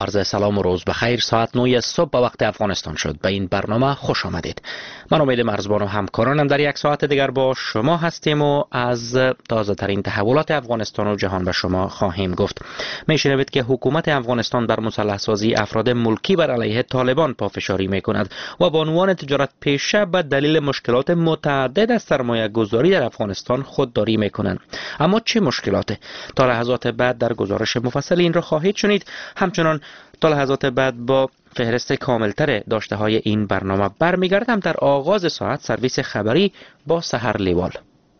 عرض سلام و روز بخیر. ساعت 9 صبح به وقت افغانستان شد. به این برنامه خوش آمدید. من امید مرزبان و همکارانم در یک ساعت دیگر با شما هستیم و از تازه ترین تحولات افغانستان و جهان به شما خواهیم گفت. میشنوید که حکومت افغانستان بر مسلح سازی افراد ملکی بر علیه طالبان پافشاری میکند و با عنوان تجارت پیشه به دلیل مشکلات متعدد از سرمایه گذاری در افغانستان خودداری میکنند. اما چه مشکلاتی؟ تا لحظات بعد در گزارش مفصل این را خواهید شنید. همچنان تا لحظات بعد با فهرست کاملتر داشته های این برنامه برمیگردم. در آغاز ساعت سرویس خبری با سحر لیوال.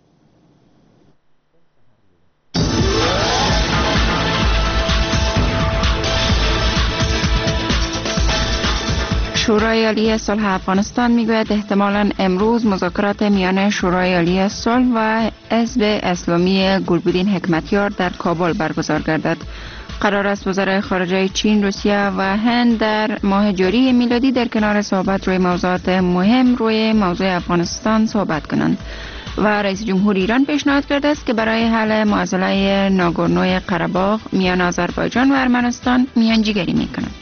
شورای عالی صلح افغانستان میگوید احتمالاً امروز مذاکرات میان شورای عالی صلح و حزب اسلامی گلبدین حکمتیار در کابل برگزار گردد. قرار است وزرای خارجه چین، روسیه و هند در ماه جاری میلادی در کنار صحبت روی موضوعات مهم روی موضوع افغانستان صحبت کنند. و رئیس جمهور ایران پیشنهاد کرده است که برای حل معضله ناگورنو قره‌باغ میان آذربایجان و ارمنستان میانجیگری میکند.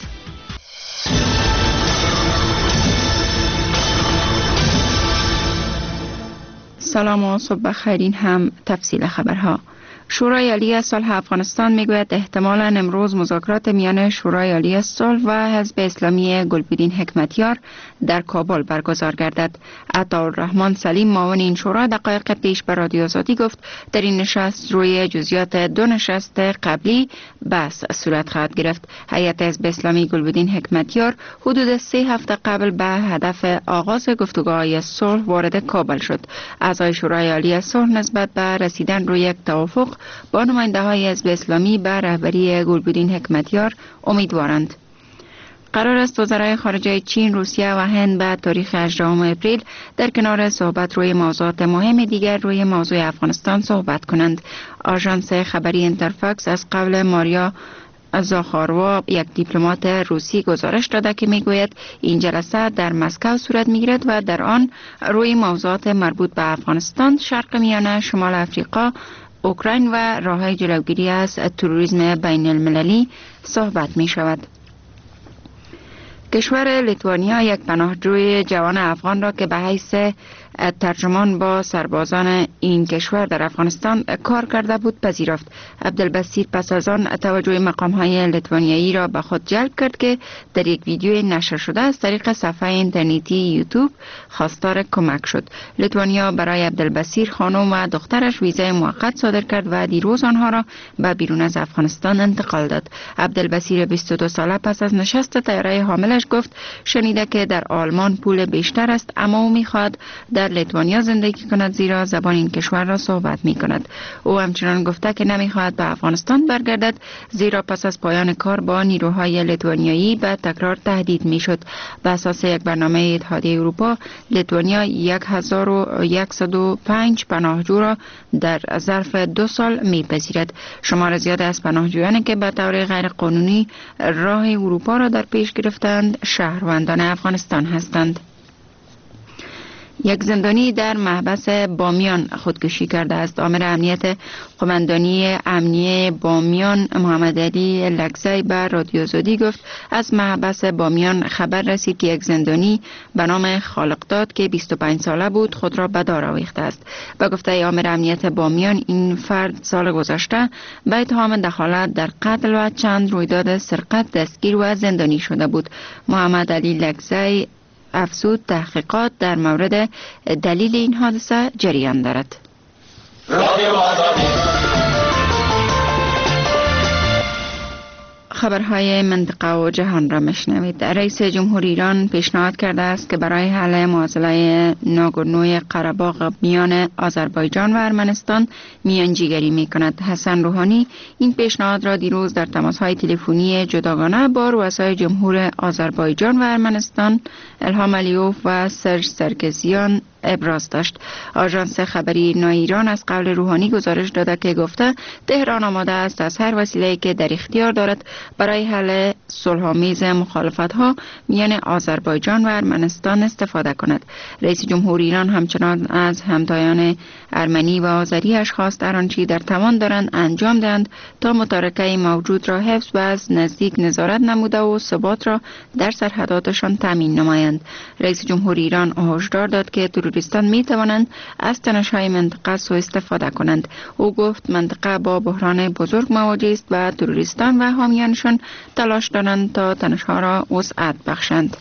سلام و صبح بخیر. این هم تفصیل خبرها. شورای عالی صلح افغانستان میگوید احتمالاً امروز مذاکرات میان شورای عالی صلح و حزب اسلامی گلبدین حکمتیار در کابل برگزار گردد. عطاالرحمن سلیم معاون این شورا دقایق پیش به رادیو آزادی گفت در این نشست روی جزئیات دو نشست قبلی بحث صورت خواهد گرفت. هیئت حزب اسلامی گلبدین حکمتیار حدود 3 هفته قبل به هدف آغاز گفتگوهای صلح وارد کابل شد. اعضای شورای عالی صلح نسبت به رسیدن روی یک توافق با نماینده های حزب اسلامی به رهبری گلبدین حکمتیار امیدوارند. قرار است وزرای خارجه چین، روسیه و هند به تاریخ 18 اپریل در کنار صحبت روی موضوعات مهم دیگر روی موضوع افغانستان صحبت کنند. آژانس خبری اینترفاکس از قبل ماریا زاخاروا یک دیپلمات روسی گزارش داده که میگوید این جلسه در مسکو صورت میگیرد و در آن روی موضوعات مربوط به افغانستان، شرق میانه، شمال افریقا، اوکراین و راه‌های جلوگیری از تروریسم بین المللی صحبت می شود. کشور لیتوانیا یک پناهجوی جوان افغان را که به حیث ترجمان با سربازان این کشور در افغانستان کار کرده بود پذیرفت. عبدالبصیر پس از آن توجه مقام‌های لیتوانیایی را به خود جلب کرد که در یک ویدیو نشر شده از طریق صفحه اینترنتی یوتیوب خواستار کمک شد. لیتوانیا برای عبدالبصیر خانم و دخترش ویزای موقت صادر کرد و دیروز آنها را به بیرون از افغانستان انتقال داد. عبدالبصیر 22 ساله پس از نشست طیاره حاملش گفت شنیده که در آلمان پول بیشتر است اما او می‌خواهد در لیتوانیا زندگی کند زیرا زبان این کشور را صحبت می کند. او همچنان گفته که نمی‌خواهد به افغانستان برگردد زیرا پس از پایان کار با نیروهای لیتوانیایی به تکرار تهدید می‌شد. به اساس یک برنامه اتحادیه اروپا، لیتوانیا 1105 پناهجو را در ظرف 2 سال می‌پذیرد. شمار زیاد از پناهجویانی که به طور غیر قانونی راه اروپا را در پیش گرفتند شهروندان افغانستان هستند. یک زندانی در محبس بامیان خودکشی کرده است. آمر امنیت قماندانی امنیه بامیان محمد علی لگزی به رادیو آزادی گفت از محبس بامیان خبر رسید که یک زندانی به نام خالقداد که 25 ساله بود خود را به دار آویخته است. به گفته آمر امنیت بامیان این فرد سال گذشته به اتهام دخالت در قتل و چند رویداد سرقت دستگیر و زندانی شده بود. محمد علی لگزی افزود تحقیقات در مورد دلیل این حادثه جریان دارد. خبرهای منطقه و جهان را مشنوید. رئیس جمهور ایران پیشنهاد کرده است که برای حل معضله ناگورنو قره‌باغ میان آذربایجان و ارمنستان میانجیگری می‌کند. حسن روحانی این پیشنهاد را دیروز در تماس‌های تلفنی جداگانه با رؤسای جمهور آذربایجان و ارمنستان الهام علیوف و سرژ سرگزیان ابراز داشت. آژانس خبری نای ایران از قول روحانی گزارش داده که گفته تهران آماده است از هر وسیله‌ای که در اختیار دارد برای حل صلح‌آمیز مخالفت‌ها میان آذربایجان و ارمنستان استفاده کند. رئیس جمهور ایران همچنان از همتایان ارمنی و آذری‌اش خواست هر آنچه در توان دارند انجام دهند تا متارکه موجود را حفظ و از نزدیک نظارت نموده و ثبات را در سرحداتشان تامین نمایند. رئیس جمهور ایران هشدار داد که تروریستان می توانند از تنش‌های منطقه سوء استفاده کنند. او گفت منطقه با بحران بزرگ مواجه است و تروریستان و حامیانشان تلاش دارند تا تنش‌ها را وسعت بخشند.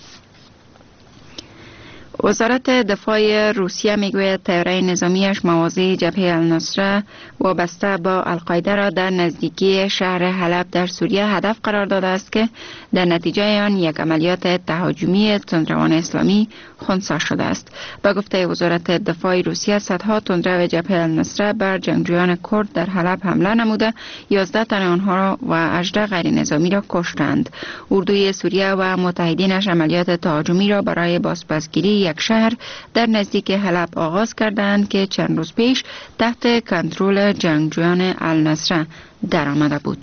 وزارت دفاع روسیه میگوید طیاره نظامیش موازی جبهه النصره وابسته با القاعده را در نزدیکی شهر حلب در سوریه هدف قرار داده است که در نتیجه آن یک عملیات تهاجمی تندروان اسلامی خنثی شده است. به گفته وزارت دفاع روسیه صدها تندرو جبهه النصره بر جنگجویان کرد در حلب حمله نموده 11 تن آنها را و 18 غیر نظامی را کشتند. اردوی سوریه و متحدینش عملیات تهاجمی را برای بازپسگیری یک شهر در نزدیک حلب آغاز کردند که چند روز پیش تحت کنترل جنگجویان النصره در آمده بود.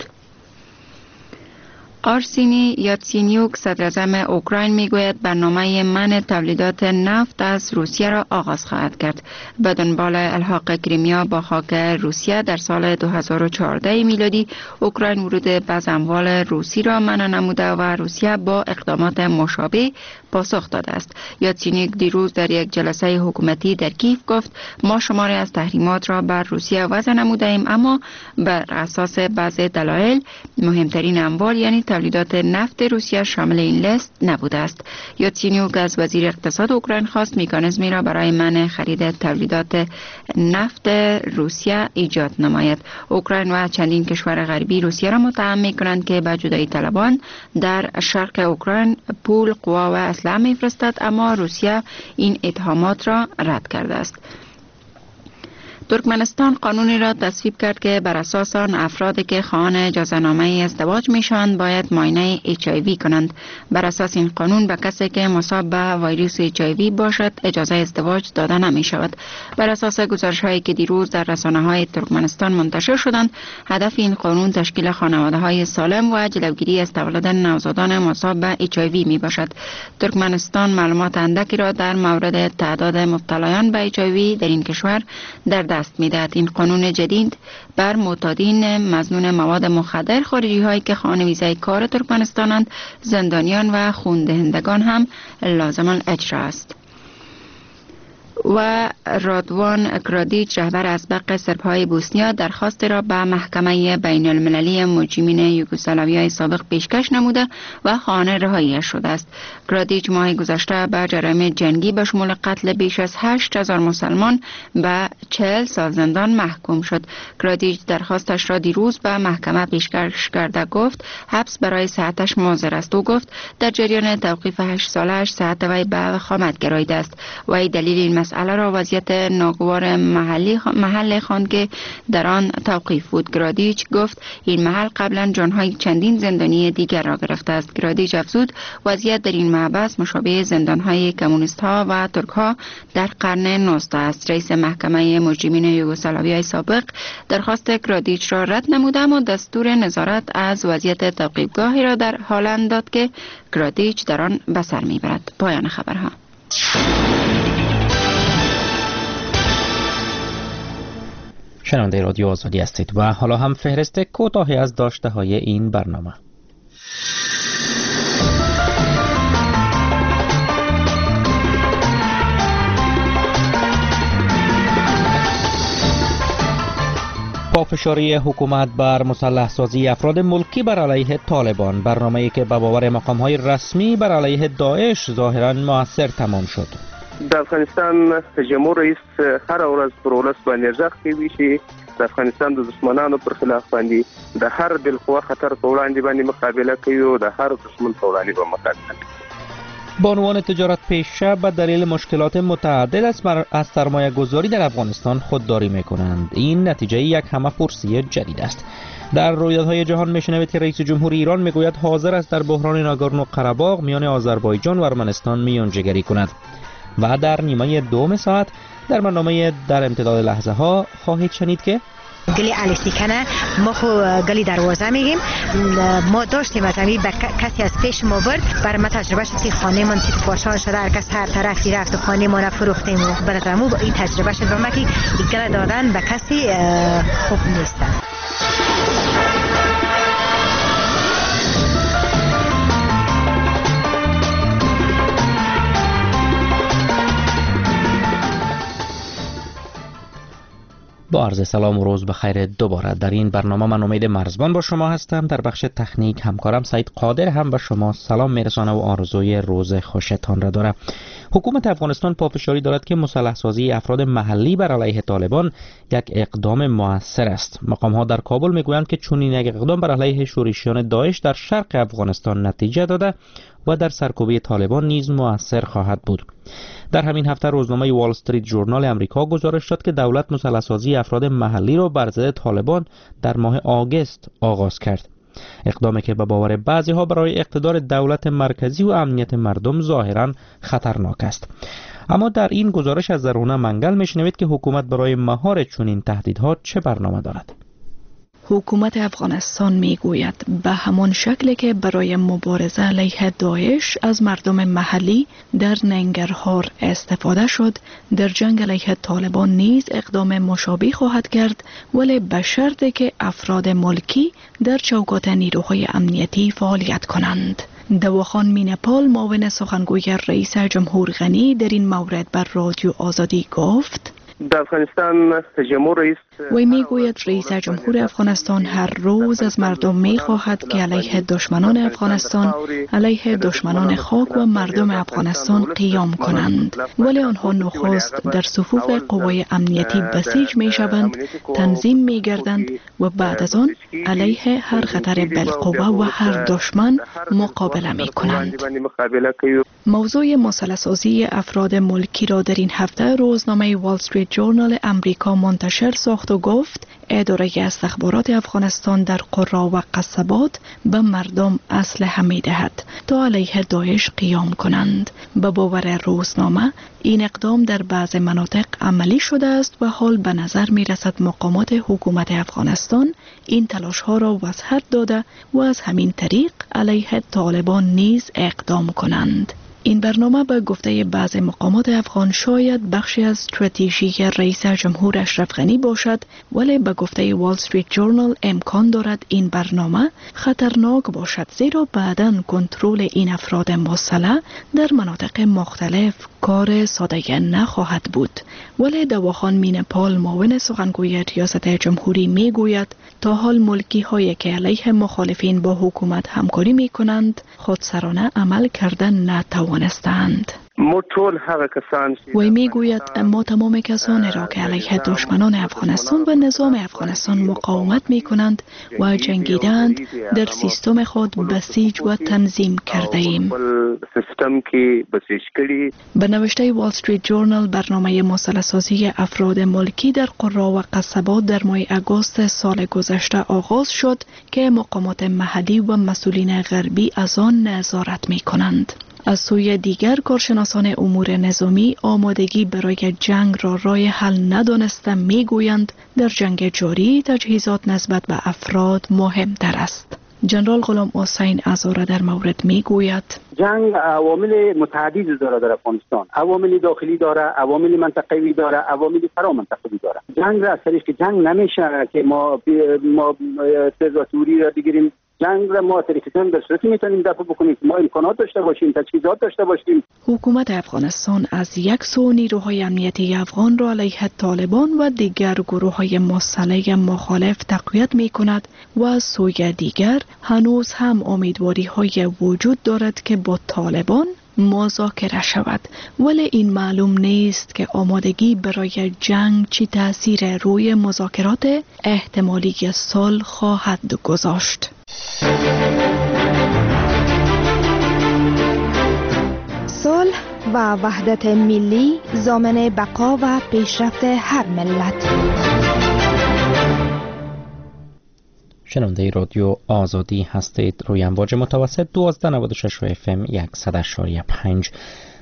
آرسینی یاتسینیوک صدراعظم اوکراین میگوید برنامه منع تولیدات نفت از روسیه را آغاز خواهد کرد. به دنبال الحاق کریمیا با خاک روسیه در سال 2014 میلادی اوکراین ورود بعض اموال روسی را منع نموده و روسیه با اقدامات مشابه پاسخ داده است. یاتسینیوک دیروز در یک جلسه حکومتی در کیف گفت ما شماری از تحریمات را بر روسیه وضع نموده ایم، اما بر اساس بعض دلایل مهمترین اموال یعنی تولیدات نفت روسیه شامل این لیست نبوده است. یاتسینیوک از وزیر اقتصاد اوکراین خواست مکانیزمی را برای منع خرید تولیدات نفت روسیه ایجاد نماید. اوکراین و چندین کشور غربی روسیه را متهم می‌کنند که به جدایی طلبان در شرق اوکراین پول، قوا و اسلحه می‌فرستد، اما روسیه این اتهامات را رد کرده است. ترکمنستان قانونی را تصویب کرد که بر اساس آن افرادی که خواهان اجازه‌نامه ازدواج میشوند باید معاینه HIV کنند. بر اساس این قانون به کسی که مصاب به ویروس HIV باشد اجازه ازدواج داده نمی شود. بر اساس گزارش‌هایی که دیروز در رسانه‌های ترکمنستان منتشر شدند، هدف این قانون تشکیل خانواده‌های سالم و جلوگیری از تولد نوزادان مصاب به HIV می باشد. ترکمنستان معلومات اندکی را در مورد تعداد مبتلایان به HIV در این کشور در دست می‌دهد. این قانون جدید بر معتادین مظنون مواد مخدر خارجی هایی که خواهان ویزای کار ترکمنستانند، زندانیان و خون‌دهندگان هم لازم الاجرا است. و رادوان کرادیچ رهبر اسبق سربهای بوسنیا درخواست را به محکمه بین المللی مجرمین یوگسلاویای سابق پیشکش نموده و خواهان رهایی‌اش شده است. کرادیچ ماه گذشته به جرایم جنگی به شمول قتل بیش از 8000 مسلمان به 40 سال زندان محکوم شد. کرادیچ درخواستش را دیروز به محکمه پیشکش کرده گفت حبس برای صحتش مضر است. او گفت در جریان توقیف 8 سالش صحت وی به وخامت گراییده است. وی دلیل این مسئله را وضعیت ناگوار محل خواند که در آن توقیف بود. کرادیچ گفت این محل قبلا جانهای چندین زندانی دیگر را گرفته است. کرادیچ افزود وضعیت در این محبس مشابه زندانهای کمونیست ها و ترک ها در قرن 19 است. رئیس محکمه مجرمین یوگسلاویای سابق درخواست کرادیچ را رد نموده اما دستور نظارت از وضعیت توقیفگاهی را در هالند داد که کرادیچ در آن به سر میبرد. پایان خبرها. شنونده رادیو آزادی هستید و حالا هم فهرست کوتاهی از داشته های این برنامه. پافشاری حکومت بر مسلح سازی افراد ملکی بر علیه طالبان، برنامه‌ای که به باور مقام‌های رسمی بر علیه داعش ظاهراً مؤثر تمام شد. د افغانستان جمهور رئیس هر ورځ پر ولس باندې ځخ کوي چې د افغانستان د دشمنانو پر خلاف باندې د هر بالقوه خطر په وړاندې باندې مقابله کوي او د هر دشمن په وړاندې به مقابله کوي. بانوان تجارت پیشه به دلیل مشکلات متعدد از سرمایه گذاری در افغانستان خودداری میکنند. این نتیجه یک همه‌پرسی جدید است. در رویدادهای جهان میشنوید که رئیس جمهور ایران میگوید حاضر است در بحران ناگورنو قره‌باغ میان آذربایجان و ارمنستان میانجیگری کند. و در نیمه دوم ساعت در برنامه در امتداد لحظه ها خواهید شنید که گلی الستیکنه ما خو گلی دروازه میگیم. ما داشتیم از همین کسی از پیش ما برد برای ما تجربه شد که خانه من چی پاشان شده، هر کس هر طرفی رفت و خانه ما فروختیم و برای ما این تجربه شد و ما که گل دادن به کسی خوب نیست. با عرض سلام و روز بخیر دوباره در این برنامه. من امید مرزبان با شما هستم. در بخش تکنیک همکارم سعید قادر هم به شما سلام میرسانه و آرزوی روز خوشتان را داره. حکومت افغانستان پافشاری دارد که مسلح سازی افراد محلی بر علیه طالبان یک اقدام مؤثر است. مقام ها در کابل میگویند که چنین یک اقدام بر علیه شورشیان داعش در شرق افغانستان نتیجه داده و در سرکوبی طالبان نیز مؤثر خواهد بود. در همین هفته روزنامه وال استریت ژورنال امریکا گزارش داد که دولت مسلح سازی افراد محلی را بر ضد طالبان در ماه آگوست آغاز کرد. اقدامی که به باور بعضی ها برای اقتدار دولت مرکزی و امنیت مردم ظاهرا خطرناک است. اما در این گزارش از زرونه منگل میشنوید که حکومت برای مهار چنین تهدیدها چه برنامه دارد. حکومت افغانستان میگوید به همان شکلی که برای مبارزه علیه داعش از مردم محلی در ننگرهار استفاده شد، در جنگ علیه طالبان نیز اقدام مشابه خواهد کرد، ولی به شرطی که افراد ملکی در چوکات نیروهای امنیتی فعالیت کنند. دواخان مینپال معاون سخنگوی رئیس جمهور غنی در این مورد بر رادیو آزادی گفت: در افغانستان جمهور رئیس وی میگوید رئیس جمهور افغانستان هر روز از مردم میخواهد که علیه دشمنان افغانستان، علیه دشمنان خاک و مردم افغانستان قیام کنند، ولی آنها نخست در صفوف قوای امنیتی بسیج میشوند، تنظیم میگردند و بعد از آن علیه هر خطر بالقوه و هر دشمن مقابله میکنند. موضوع مسلح سازی افراد ملکی را در این هفته روزنامه وال استریت ژورنال امریکا منتشر ساخت و گفت اداره استخبارات افغانستان در قرا و قصبات به مردم اسلحه می‌دهد تا علیه داعش قیام کنند. به باور روزنامه این اقدام در بعض مناطق عملی شده است و حال به نظر می‌رسد مقامات حکومت افغانستان این تلاش‌ها را وسعت داده و از همین طریق علیه طالبان نیز اقدام کنند. این برنامه به گفته بعض مقامات افغان شاید بخشی از استراتژی رئیس جمهور اشرف غنی باشد، ولی به گفته وال استریت ژورنال امکان دارد این برنامه خطرناک باشد، زیرا بعداً کنترل این افراد مسلح در مناطق مختلف کار ساده نخواهد بود. ولی دواخان مینپال معاون سخنگوی ریاست جمهوری میگوید تا حال ملکی هایی که علیه مخالفین با حکومت همکاری می کنند خودسرانه عمل کردن نتوانستند. وی میگوید ما تمام کسانی را که علیه دشمنان افغانستان و نظام افغانستان مقاومت می کنند و جنگیدند در سیستم خود بسیج و تنظیم کرده ایم. به نوشته وال استریت ژورنال برنامه مسلح سازی افراد ملکی در قرا و قصبات در ماه آگوست سال گذشته آغاز شد که مقامات محلی و مسئولین غربی از آن نظارت می کنند. از سوی دیگر کارشناسان امور نظامی آمادگی برای جنگ را راه حل ندانسته میگویند در جنگ جاری تجهیزات نسبت به افراد مهمتر است. جنرال غلام حسین ازاره در مورد میگوید جنگ عوامل متعددی داره در افغانستان، عوامل داخلی داره، عوامل منطقوی داره، عوامل فرامنطقوی داره. جنگ را از طریق که جنگ نمیشه که ما تزاتوری را بگیریم. جنگ را ما طریق جنگ در صورتی میتونیم دفع بکنیم ما امکانات داشته باشیم، تجهیزات داشته باشیم. حکومت افغانستان از یک سو نیروهای امنیتی افغان را علیه طالبان و دیگر گروه‌های مسلح مخالف تقویت می‌کند و از سوی دیگر هنوز هم امیدواری‌های وجود دارد که با طالبان مذاکره شود، ولی این معلوم نیست که آمادگی برای جنگ چه تأثیر روی مذاکرات احتمالی صلح خواهد گذاشت. صلح و وحدت ملی ضامن بقا و پیشرفت هر ملت. شنونده رادیو آزادی هستید. روی امواج متوسط 1296 و FM 100.5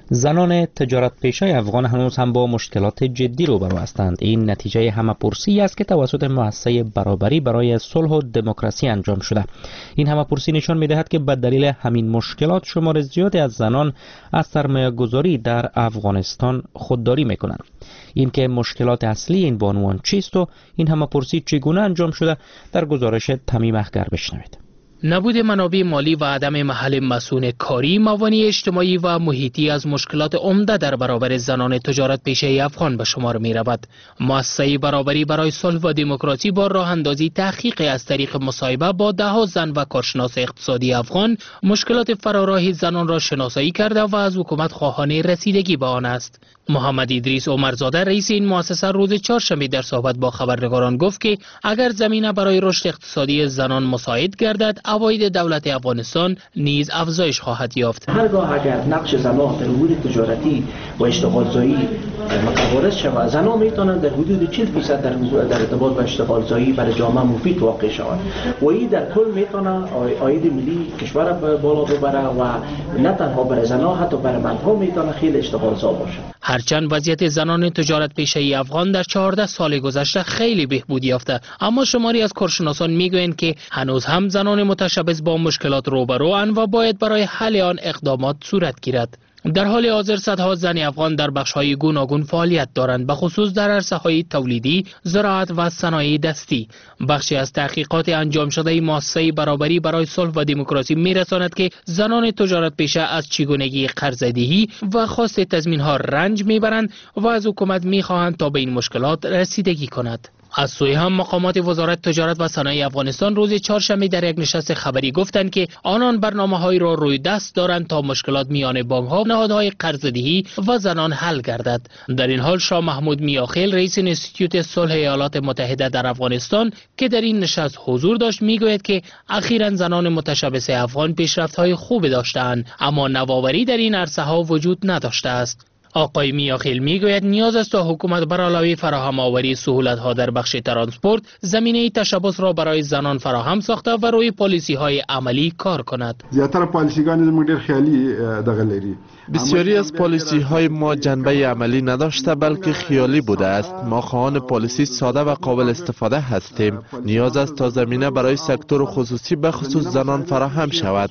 زنان تجارت پیشه افغان هنوز هم با مشکلات جدی روبرو هستند. این نتیجه همه‌پرسی است که توسط مؤسسه برابری برای صلح و دموکراسی انجام شده. این همه‌پرسی نشان می‌دهد که به دلیل همین مشکلات شمار زیادی از زنان از سرمایه‌گذاری در افغانستان خودداری می‌کنند. این که مشکلات اصلی این بانوان چیست و این همه‌پرسی چگونه انجام شده در گزارش تمیم اخگر بشنوید. نبود منابع مالی و عدم محل مسئول کاری، موانع اجتماعی و محیطی از مشکلات عمده در برابر زنان تجارت پیشه افغان به شمار می رود. مؤسسه برابری برای صلح و دموکراسی با راه اندازی تحقیق از طریق مصاحبه با ده‌ها زن و کارشناس اقتصادی افغان مشکلات فراراه زنان را شناسایی کرده و از حکومت خواهان رسیدگی به آن است. محمد ادریس عمرزاده رئیس این مؤسسه روز چهارشنبه در صحبت با خبرنگاران گفت که اگر زمینه برای رشد اقتصادی زنان مساعد گردد، عواید دولت افغانستان نیز افزایش خواهد یافت. هرگاه اگر نقش زنان در امور تجارتی و اشتغالزایی متوارث شود، زنان میتونند در حدود 40% در ارتباط با اشتغالزایی برای جامعه مفید واقع شوند و این در کل میتونه عاید ملی کشور بالا ببره و نه تنها برای زنان حتی برای مردها میتونه خیلی اشتغالزا باشه. هرچند وضعیت زنان تجارت پیشه افغان در 14 سال گذشته خیلی بهبود یافته، اما شماری از کارشناسان میگویند که هنوز هم زنان متشبث با مشکلات روبروان و باید برای حل آن اقدامات صورت گیرد. در حال حاضر صدها زن افغان در بخش‌های گوناگون فعالیت دارند، به خصوص در عرصه‌های تولیدی، زراعت و صنایع دستی. بخشی از تحقیقات انجام شده مؤسسه برابری برای صلح و دموکراسی می‌رساند که زنان تجارت پیشه از چگونگی قرض‌دهی و خواست تضمین‌ها رنج می‌برند و از حکومت می‌خواهند تا به این مشکلات رسیدگی کند. از سوی هم مقامات وزارت تجارت و صنایع افغانستان روز چهارشنبه در یک نشست خبری گفتند که آنان برنامه‌هایی را روی دست دارند تا مشکلات میان بانک‌ها، نهادهای قرض‌دهی و زنان حل گردد. در این حال شاه محمود میاخیل رئیس انستیتوت صلح ایالات متحده در افغانستان که در این نشست حضور داشت میگوید که اخیراً زنان متشبث افغان پیشرفت‌های خوب داشته‌اند، اما نوآوری در این عرصه‌ها وجود نداشته است. آقای میاخیل میگوید نیاز است تا حکومت بر علاوه فراهم آوری سهولت‌ها در بخش ترانسپورت، زمینه تشبث را برای زنان فراهم ساخته و روی پالیسی‌های عملی کار کند. زیاتر پالیسی‌گان زموږ ډېر خیالي دغه لري. بسیاری از پالیسی های ما جنبه عملی نداشته بلکه خیالی بوده است. ما خواهان پالیسی ساده و قابل استفاده هستیم. نیاز است تا زمینه برای سکتور خصوصی به خصوص زنان فراهم شود.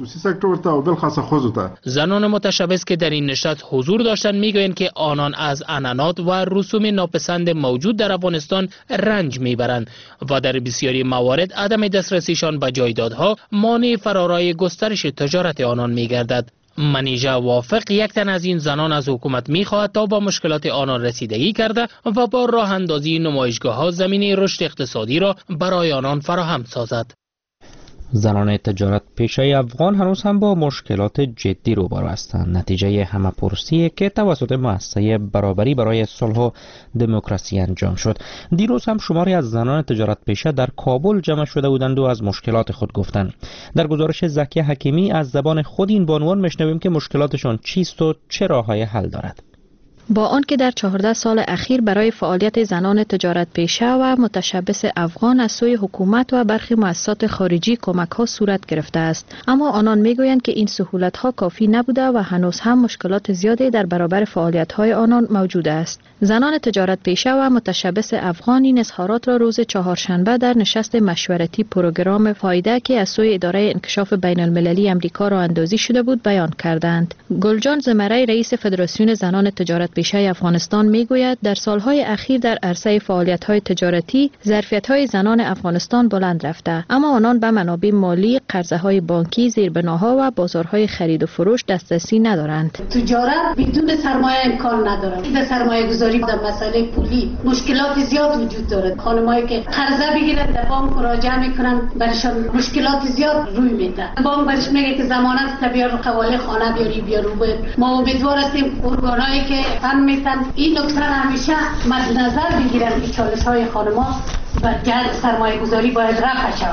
زنان متشبث که در این نشست حضور داشتند میگویند که آنان از عنعنات و رسوم ناپسند موجود در افغانستان رنج میبرند و در بسیاری موارد عدم دسترسیشان به جایدادها مانع فرارای گسترش تجارت آنان میگردد. منیژه وافق یک تن از این زنان از حکومت می‌خواهد تا با مشکلات آنان رسیدگی کرده و با راه اندازی نمایشگاه‌ها زمینه رشد اقتصادی را برای آنان فراهم سازد. زنان تجارت پیشه افغان هنوز هم با مشکلات جدی روبرو هستند. نتیجه همه‌پرسی که توسط مؤسسه برابری برای صلح و دموکراسی انجام شد. دیروز هم شماری از زنان تجارت پیشه در کابل جمع شده بودند و از مشکلات خود گفتند. در گزارش زکی حکیمی از زبان خود این بانوان میشنویم که مشکلاتشان چیست و چه راه‌های حل دارد. با آنکه در 14 سال اخیر برای فعالیت زنان تجارت پیشه و متشبث افغان از سوی حکومت و برخی مؤسسات خارجی کمک‌ها صورت گرفته است، اما آنان میگویند که این سهولت‌ها کافی نبوده و هنوز هم مشکلات زیادی در برابر فعالیت‌های آنان موجود است. زنان تجارت پیشه و متشبث افغان این اظهارات را روز چهارشنبه در نشست مشورتی پروگرام فایده که از سوی اداره انکشاف بین‌المللی آمریکا راه اندازی شده بود بیان کردند. گلجان زمره رئیس فدراسیون زنان تجارت پیشه افغانستان میگوید در سالهای اخیر در عرصه فعالیت‌های تجارتی ظرفیت‌های زنان افغانستان بلند رفته، اما آنان به منابع مالی، قرضه‌های بانکی، زیربناها و بازارهای خرید و فروش دسترسی ندارند. تجارت بدون سرمایه امکان نداره. به سرمایه‌گذاری در مسئله پولی مشکلات زیاد وجود دارد. خانمایی که قرضه بگیرن در بانک مراجعه میکنن برشان مشکلات زیاد روی میده. بانک برش میگه که ضمانت تبیار قواله خانه بیاری بیارو. ما امیدوار هستیم ارگانایی که میتن این نکته همیشه مد نظر بگیرن که چالش‌های خانم‌ها و سرمایه‌گذاری باید رفع شود.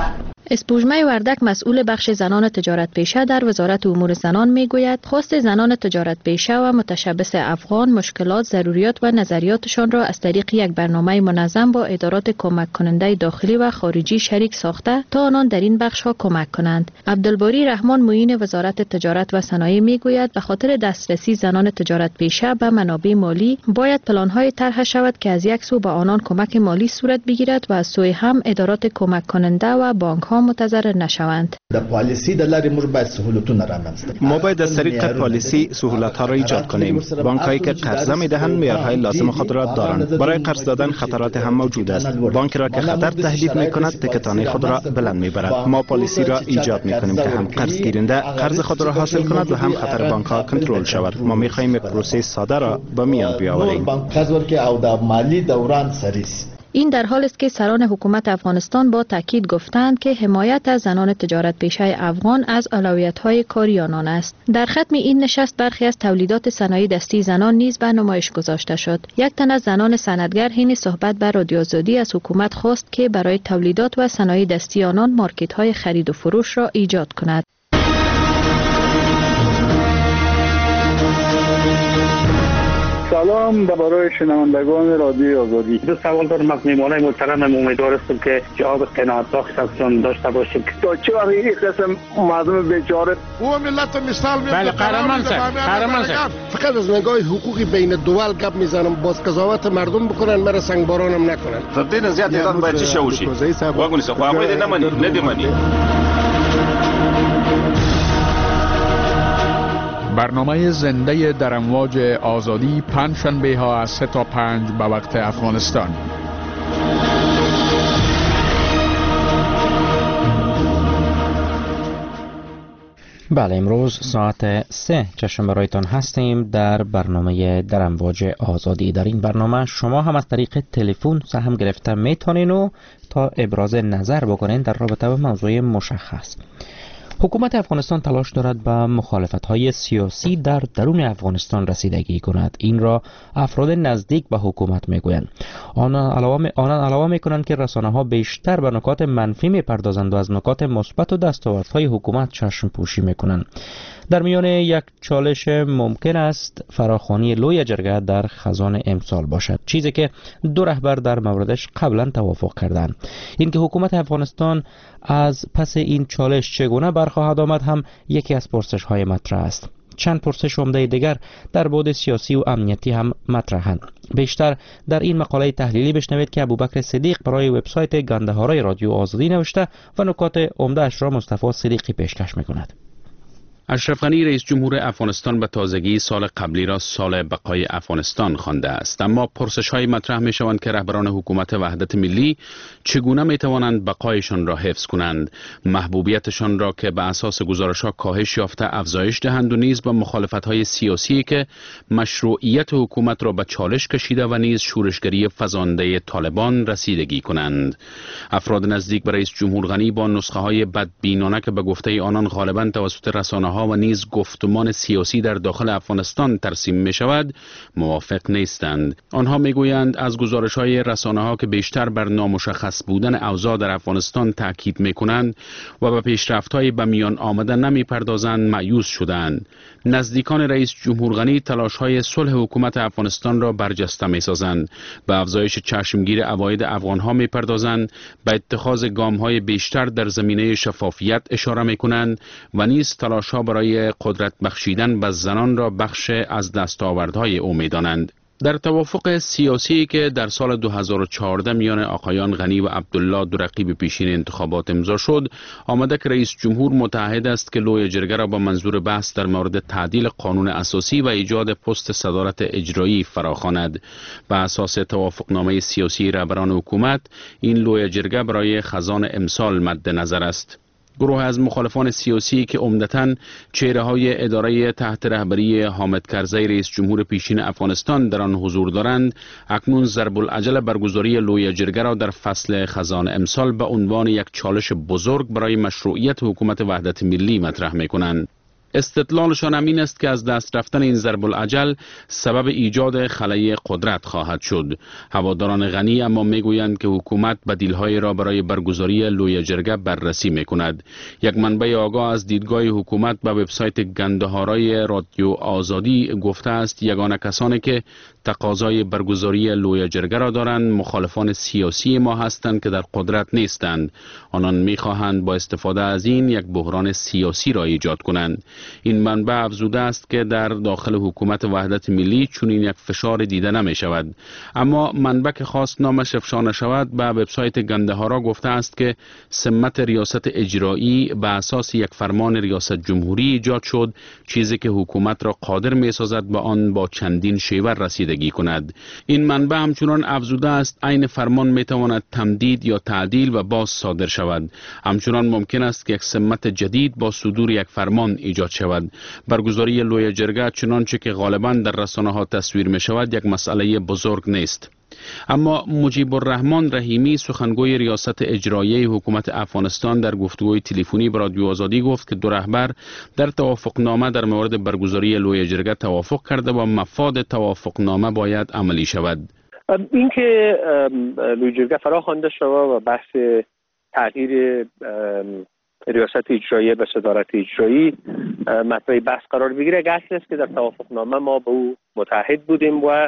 اسپوجمه وردک مسئول بخش زنان تجارت پیشه در وزارت امور زنان میگوید خواست زنان تجارت پیشه و متشبث افغان مشکلات، ضروریات و نظریاتشان را از طریق یک برنامه منظم با ادارات کمک کننده داخلی و خارجی شریک ساخته تا آنان در این بخش ها کمک کنند. عبدالباری رحمان معین وزارت تجارت و صنایع میگوید به خاطر دسترسی زنان تجارت پیشه به منابع مالی باید پلان‌های طرح شود که از یک سو به آنان کمک مالی صورت بگیرد و از سوی هم ادارات کمک کننده و بانک‌ها متضرر نشوند. ما باید از طریق پالیسی سهولت‌ها را ایجاد کنیم. بانک‌هایی که قرضه می‌دهند معیارهای لازم خود را دارند. برای قرض دادن خطرات هم موجود است. بانک را که خطر تهدید می‌کند تکتانه خود را بلند می‌برد. ما پالیسی را ایجاد می‌کنیم که هم قرض گیرنده قرض خود را حاصل کند و هم خطر بانک‌ها کنترل شود. ما می‌خواهیم یک پروسه ساده را به میان بیاوریم. این در حال است که سران حکومت افغانستان با تاکید گفتند که حمایت از زنان تجارت پیشه افغان از اولویت‌های کاری آنان است. در ختم این نشست برخی از تولیدات صنایع دستی زنان نیز به نمایش گذاشته شد. یک تن از زنان صنعتگر حین صحبت به رادیو آزادی از حکومت خواست که برای تولیدات و صنایع دستی آنان مارکت‌های خرید و فروش را ایجاد کند. سلام برای شنوندگان رادیو آزادی. دو سوال دارم از میهمانای محترم. امیدوار هستم که جواب قناعت بخش ازشان داشته باشیم. تا چه وقت این قسم مردم بیچاره و ملت مثال میاد. بله قهرمان صاحب فقط از نگاه حقوقی بین دول گپ میزنم. باز قضاوت مردم بکنن مرا سنگبارانم نکنن. فردین زیاد ایران باید چی شوشی؟ واگونی سو خواهی نمانی ندیمانی. برنامه زنده در امواج آزادی پنجشنبه ها از 3 تا 5 به وقت افغانستان. بله امروز ساعت 3 چشم برایتان هستیم در برنامه در امواج آزادی. در این برنامه شما هم از طریق تلفن سهم گرفته میتونین و تا ابراز نظر بکنین در رابطه با موضوع مشخص. حکومت افغانستان تلاش دارد به مخالفت‌های سیاسی در درون افغانستان رسیدگی کند. این را افراد نزدیک به حکومت میگویند. آنان علاوه میکنند که رسانه‌ها بیشتر به نکات منفی میپردازند و از نکات مثبت و دستاوردهای حکومت چشم پوشی میکنند. در میان یک چالش ممکن است فراخوانی لوی جرگه در خزان امسال باشد، چیزی که دو رهبر در موردش قبلا توافق کردند. اینکه حکومت افغانستان از پس این چالش چگونه برخواهد آمد هم یکی از پرسش‌های مطرح است. چند پرسش عمده دیگر در بعد سیاسی و امنیتی هم مطرحند. بیشتر در این مقاله تحلیلی بشنوید که ابوبکر صدیق برای وبسایت گندهارای رادیو آزادی نوشته و نکات عمده اش را مصطفی صدیقی پیشکش می‌کند. اشرف غنی رئیس جمهور افغانستان به تازگی سال قبلی را سال بقای افغانستان خوانده است، اما پرسش‌های مطرح می‌شوند که رهبران حکومت وحدت ملی چگونه می‌توانند بقایشان را حفظ کنند، محبوبیتشان را که به اساس گزارش‌ها کاهش یافته افزایش دهند و نیز با مخالفت‌های سیاسی که مشروعیت حکومت را به چالش کشیده و نیز شورشگری فزانده طالبان رسیدگی کنند. افراد نزدیک به رئیس جمهور غنی با نسخه‌های بدبینانه که به گفته آنان غالباً توسط رسانه‌ها و نیز گفتمان سیاسی در داخل افغانستان ترسیم می شود موافق نیستند. آنها می گویند از گزارش های رسانه ها که بیشتر بر نامشخص بودن اوضاع در افغانستان تاکید می کنند و به پیشرفت های به میان آمده نمی پردازند مایوس شدند. نزدیکان رئیس جمهور غنی تلاش های صلح حکومت افغانستان را برجسته می سازند، به افزایش چشمگیر عواید افغان ها می پردازند، به اتخاذ گام های بیشتر در زمینه شفافیت اشاره می کنند و نیز تلاش ها برای قدرت بخشیدن به زنان را بخش از دستاوردهای او می‌دانند. در توافق سیاسی که در سال 2014 میان آقایان غنی و عبدالله دو رقیب پیشین انتخابات امضا شد، آمده که رئیس جمهور متعهد است که لوی جرگه را با منظور بحث در مورد تعدیل قانون اساسی و ایجاد پست صدارت اجرایی فراخواند. به اساس توافقنامه سیاسی رهبران حکومت، این لوی جرگه برای خزان امسال مد نظر است. گروه از مخالفان سیاسی که عمدتاً چهره‌های اداره تحت رهبری حامد کرزی رئیس جمهور پیشین افغانستان در آن حضور دارند، اکنون ضرب العجل برگزاری لوی جرگه را در فصل خزان امسال به عنوان یک چالش بزرگ برای مشروعیت حکومت وحدت ملی مطرح می‌کنند. استدلالشان همین است که از دست رفتن این ضرب العجل سبب ایجاد خلای قدرت خواهد شد. هواداران غنی اما میگویند که حکومت بدیل‌های را برای برگزاری لوی جرگه بررسی میکند. یک منبع آگاه از دیدگاه حکومت به وبسایت گندهارای رادیو آزادی گفته است یگانه کسانی که تقاضای برگزاری لوی جرگه را دارند مخالفان سیاسی ما هستند که در قدرت نیستند. آنان میخواهند با استفاده از این یک بحران سیاسی را ایجاد کنند. این منبع افزوده است که در داخل حکومت وحدت ملی چنین یک فشار دیده نمی شود. اما منبع که خواست نامش افشا نشود به وبسایت گندهارا گفته است که سمت ریاست اجرایی به اساس یک فرمان ریاست جمهوری ایجاد شد، چیزی که حکومت را قادر می سازد به آن با چندین شیوه رسیدگی کند. این منبع همچنان افزوده است عین فرمان می تواند تمدید یا تعدیل و باز صادر شود. همچنان ممکن است که یک سمت جدید با صدور یک فرمان ایجاد شود. برگزاری لوی جرگه چنانچه که غالبا در رسانه ها تصویر می شود یک مسئله بزرگ نیست. اما مجیب الرحمن رحیمی سخنگوی ریاست اجرایی حکومت افغانستان در گفتگوی تلفنی با رادیو آزادی گفت که دو رهبر در توافقنامه در مورد برگزاری لوی جرگه توافق کرده و مفاد توافقنامه باید عملی شود. اینکه لوی جرگه فرا خوانده شود و بحث تغییر ریاست اجرایی به صدارت اجرایی مطرح بحث قرار بگیره، اصل است که در توافقنامه ما به او متحد بودیم و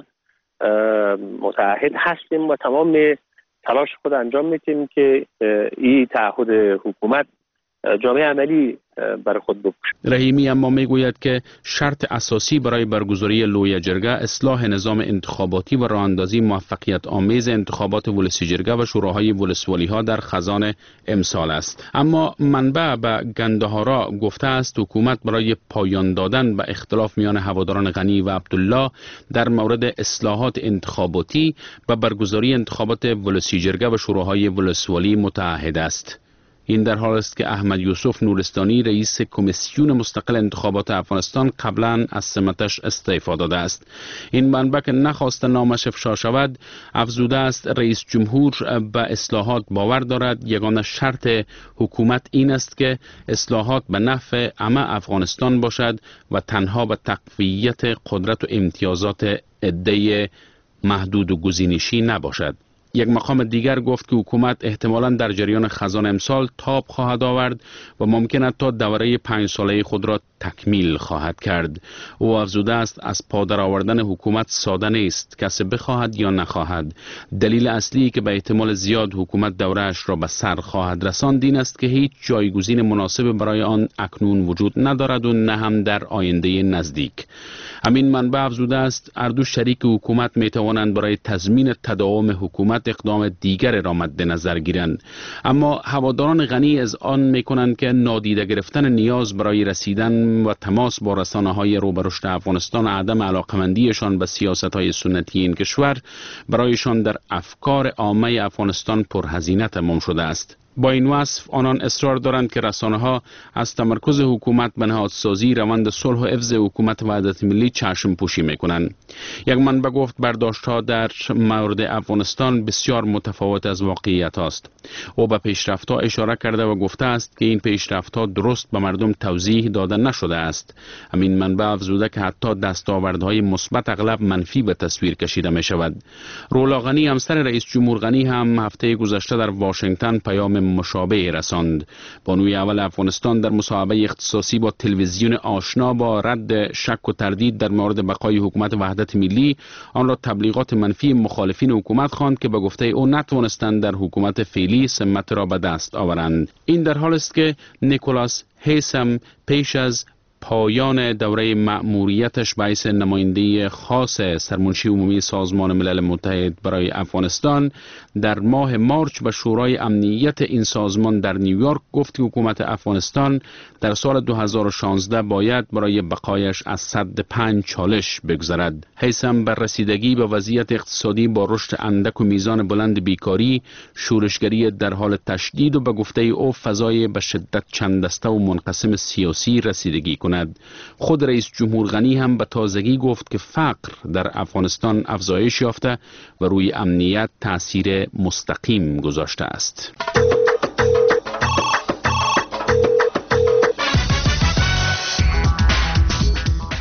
متحد هستیم و تمام تلاش خود انجام میتیم که این تعهد حکومت جامعه عملی برای خود بپوشد. رحیمی اما میگوید که شرط اساسی برای برگزاری لوی جرگه اصلاح نظام انتخاباتی و راه اندازی موفقیت آمیز انتخابات ولسی جرگه و شوراهای ولسوالی ها در خزان امسال است. اما منبع به گندهارا گفته است حکومت برای پایان دادن به اختلاف میان هواداران غنی و عبدالله در مورد اصلاحات انتخاباتی و برگزاری انتخابات ولسی جرگه و شوراهای ولسوالی متعهد است. این در حال است که احمد یوسف نورستانی رئیس کمیسیون مستقل انتخابات افغانستان قبلا از سمتش استعفا داده است. این منبع که نخواست نامش افشا شود افزوده است رئیس جمهور به اصلاحات باور دارد. یگانه شرط حکومت این است که اصلاحات به نفع همه افغانستان باشد و تنها به تقویت قدرت و امتیازات عده محدود و گزینشی نباشد. یک مقام دیگر گفت که حکومت احتمالاً در جریان خزان امسال تاب خواهد آورد و ممکن است تا دوره 5 ساله خود را تکمیل خواهد کرد. او افزوده است از پادر آوردن حکومت ساده نیست، کسی بخواهد یا نخواهد. دلیل اصلی که به احتمال زیاد حکومت دوره‌اش را به سر خواهد رساند این است که هیچ جایگزین مناسب برای آن اکنون وجود ندارد و نه هم در آینده نزدیک. همین منبع افزوده است هر دو شریک حکومت می توانند برای تضمین تداوم حکومت اقدام دیگر را مد نظر گیرند. اما هواداران غنی از آن می کنند که نادیده گرفتن نیاز برای رسیدن و تماس با رسانه‌های رو به رشد افغانستان، عدم علاقمندیشان به سیاست‌های سنتی این کشور برایشان در افکار عامه افغانستان پرهزینه تمام شده است. با این وصف آنان اصرار دارند که رسانه‌ها از تمرکز حکومت به نهادسازی روند صلح و حفظ حکومت وحدت ملی چشم پوشی می‌کنند. یک منبع گفت برداشت‌ها در مورد افغانستان بسیار متفاوت از واقعیت است. او به پیشرفت‌ها اشاره کرده و گفته است که این پیشرفت‌ها درست به مردم توضیح داده نشده است. همین منبع افزوده که حتی دستاوردهای مثبت اغلب منفی به تصویر کشیده می‌شود. رولا غنی همسر رئیس جمهور غنی هم هفته گذشته در واشنگتن پیام مشابه رساند. بانوی اول افغانستان در مصاحبه اختصاصی با تلویزیون آشنا با رد شک و تردید در مورد بقای حکومت وحدت ملی آن را تبلیغات منفی مخالفین حکومت خواند که به گفته او نتوانستند در حکومت فعلی سمت را به دست آورند. این در حال است که نیکولاس هیسم پیش از پایان دوره مأموریتش باعث نماینده خاص سرمنشی عمومی سازمان ملل متحد برای افغانستان در ماه مارچ به شورای امنیت این سازمان در نیویورک گفت که حکومت افغانستان در سال 2016 باید برای بقایش از سد 5 چالش بگذرد. هیثم بر رسیدگی به وضعیت اقتصادی با رشد اندک و میزان بلند بیکاری، شورشگری در حال تشدید و به گفته او فضای به شدت چند دسته و منقسم سیاسی رسیدگی کند. خود رئیس جمهور غنی هم به تازگی گفت که فقر در افغانستان افزایش یافته و روی امنیت تأثیر مستقیم گذاشته است.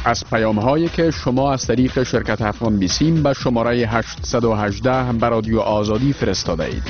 از پیام هایی که شما از طریق شرکت افغان بیسیم به شماره 818 به رادیو آزادی فرستاده اید.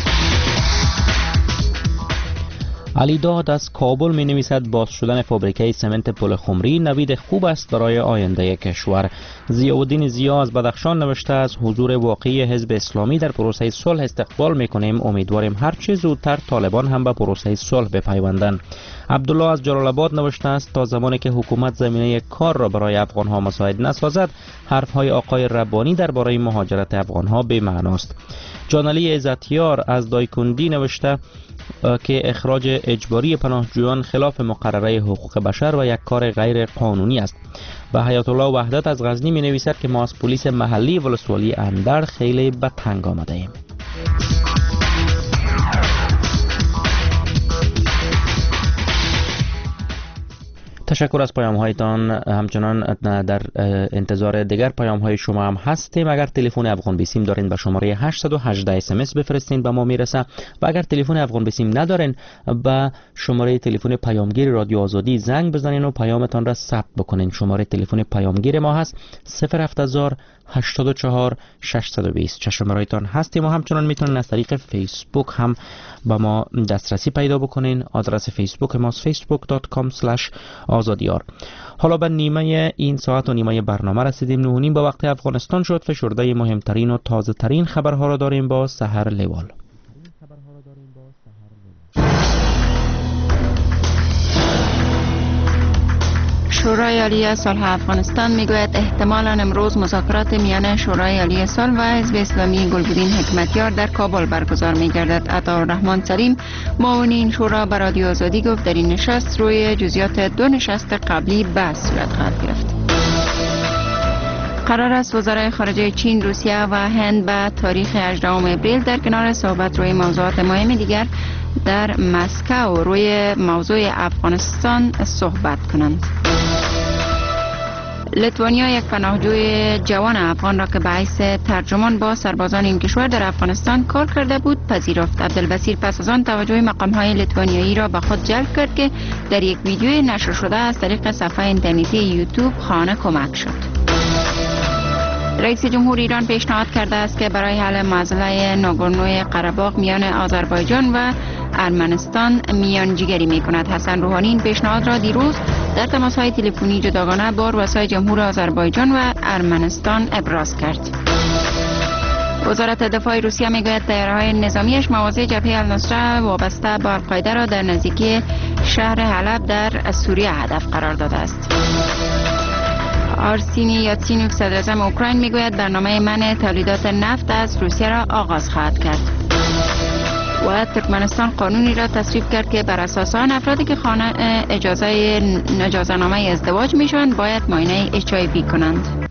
علی داد از کابل می نویسد باز شدن فابریکه سمنت پل خمری نوید خوب است برای آینده کشور. ضیاءالدین ضیا از بدخشان نوشته از حضور واقعی حزب اسلامی در پروسه صلح استقبال می کنیم. امیدواریم هر چه زودتر طالبان هم به پروسه صلح بپیوندند. عبدالله از جلال آباد نوشته است تا زمانی که حکومت زمینه کار را برای افغان ها مساعد نسازد حرف های آقای ربانی درباره مهاجرت افغان ها بی معناست. جانعلی عزتیار از دایکندی نوشته که اخراج اجباری پناهجویان خلاف مقرره حقوق بشر و یک کار غیر قانونی است. و حیات الله وحدت از غزنی می نویسد که ما از پلیس محلی ولسوالی اندر خیلی به تنگ آمده ایم. تشکر از پیام هایتان. همچنان در انتظار دیگر پیام های شما هم هستیم. اگر تلفن افغان بیسیم دارین به شماره 818 SMS بفرستین به ما میرسه و اگر تلفن افغان بیسیم ندارین به شماره تلفن پیامگیر رادیو آزادی زنگ بزنین و پیامتان را ثبت بکنین. شماره تلفن پیامگیر ما هست 070 84 620. چشم رایتان هستیم و همچنان میتونین از طریق فیسبوک هم با ما دسترسی پیدا بکنین. آدرس فیسبوک ما facebook.com/azadiyar. حالا به نیمه این ساعت و نیمه برنامه رسیدیم. 9:30 به وقت افغانستان شد. فشرده مهمترین و تازه ترین خبرها را داریم با سحر لیوال. شورای عالی صلح افغانستان میگوید احتمالاً امروز مذاکرات میان شورای عالی صلح و حزب اسلامی گلبدین حکمتیار در کابل برگزار میگردد. عطاالرحمن سلیم معاون این شورا به رادیو آزادی گفت در این نشست روی جزئیات دو نشست قبلی بحث صورت خواهد گرفت. قرار است وزرای خارجه چین، روسیه و هند به تاریخ 18 اپریل در کنار صحبت روی موضوعات مهم دیگر در مسکو روی موضوع افغانستان صحبت کنند. لیتوانیا یک پناهجوی جوان افغان را که به حیث ترجمان با سربازان این کشور در افغانستان کار کرده بود پذیرفت. عبدالبصیر پس از آن توجه مقام‌های لیتوانیایی را به خود جلب کرد که در یک ویدیوی نشر شده از طریق صفحه اینترنتی یوتیوب خانه کمک شد. رئیس جمهور ایران پیشنهاد کرده است که برای حل مسئله ناگورنو قره‌باغ میان آذربایجان و ارمنستان میانجیگری می‌کند. حسن روحانی این پیشنهاد را دیروز در تماس‌های تلفنی جداگانه با رؤسای جمهور آذربایجان و ارمنستان ابراز کرد. وزارت دفاع روسیه میگوید طیاره‌های نظامیش مواضع جبهه النصره وابسته به القاعده را در نزدیکی شهر حلب در سوریه هدف قرار داده است. آرسینی یاتسینوک صدراعظم اوکراین میگوید برنامه منع تولیدات نفت از روسیه را آغاز خواهد کرد. و ترکمنستان قانونی را تصویب کرد که بر اساس آن افرادی که اجازه‌نامه ازدواج میشوند باید معاینه HIV کنند.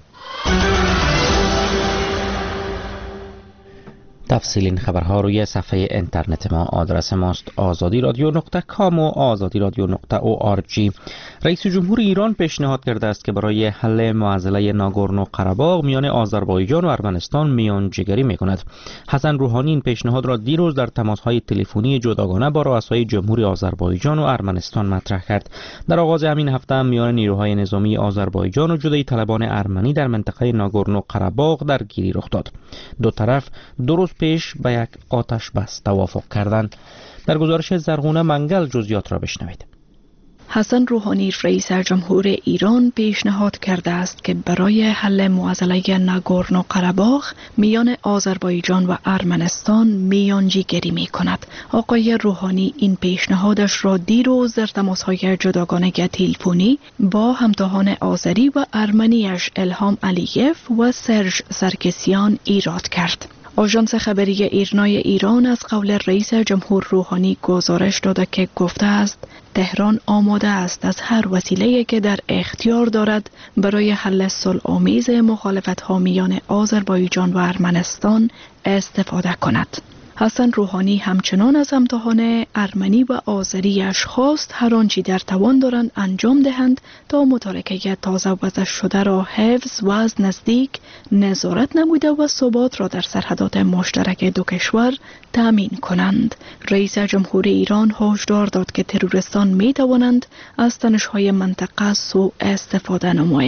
تفصیل این خبرها روی صفحه اینترنت ما. آدرس ماست azadi.radio.com و azadi.radio.org. رئیس جمهور ایران پیشنهاد کرده است که برای حل معضله ناگورنو قره‌باغ میان آذربایجان و ارمنستان میانجیگری میکند. حسن روحانی این پیشنهاد را دیروز در تماس‌های تلفنی جداگانه با رؤسای جمهوری آذربایجان و ارمنستان مطرح کرد. در آغاز همین هفته میان نیروهای نظامی آذربایجان و جدایی طلبان ارمنی در منطقه ناگورنو قره‌باغ درگیری رخ داد. دو طرف دو روز پیش به یک آتش بس توافق کردند. در گزارش زرغونه منگل جزئیات را بشنوید. حسن روحانی رئیس جمهور ایران پیشنهاد کرده است که برای حل معضله ناگورنو قره‌باغ میان آذربایجان و ارمنستان میانجیگری می کند. آقای روحانی این پیشنهادش را دیروز در تماس‌های جداگانه تلفنی با همتاهان آذری و ارمنیش الهام علیف و سرژ سرکسیان ایراد کرد. آژانس خبری ایرنای ایران از قول رئیس جمهور روحانی گزارش داده که گفته است تهران آماده است از هر وسیله‌ای که در اختیار دارد برای حل صلح‌آمیز مخالفت‌ها میان آذربایجان و ارمنستان استفاده کند. حسن روحانی همچنان از همتاهان ارمنی و آذریش خواست هر آنچه در توان دارند انجام دهند تا متارکه تازه وضع شده را حفظ و از نزدیک نظارت نموده و ثبات را در سرحدات مشترک دو کشور تامین کنند. رئیس جمهور ایران هشدار داد که تروریستان می توانند از تنش‌های منطقه سوء استفاده نمایند.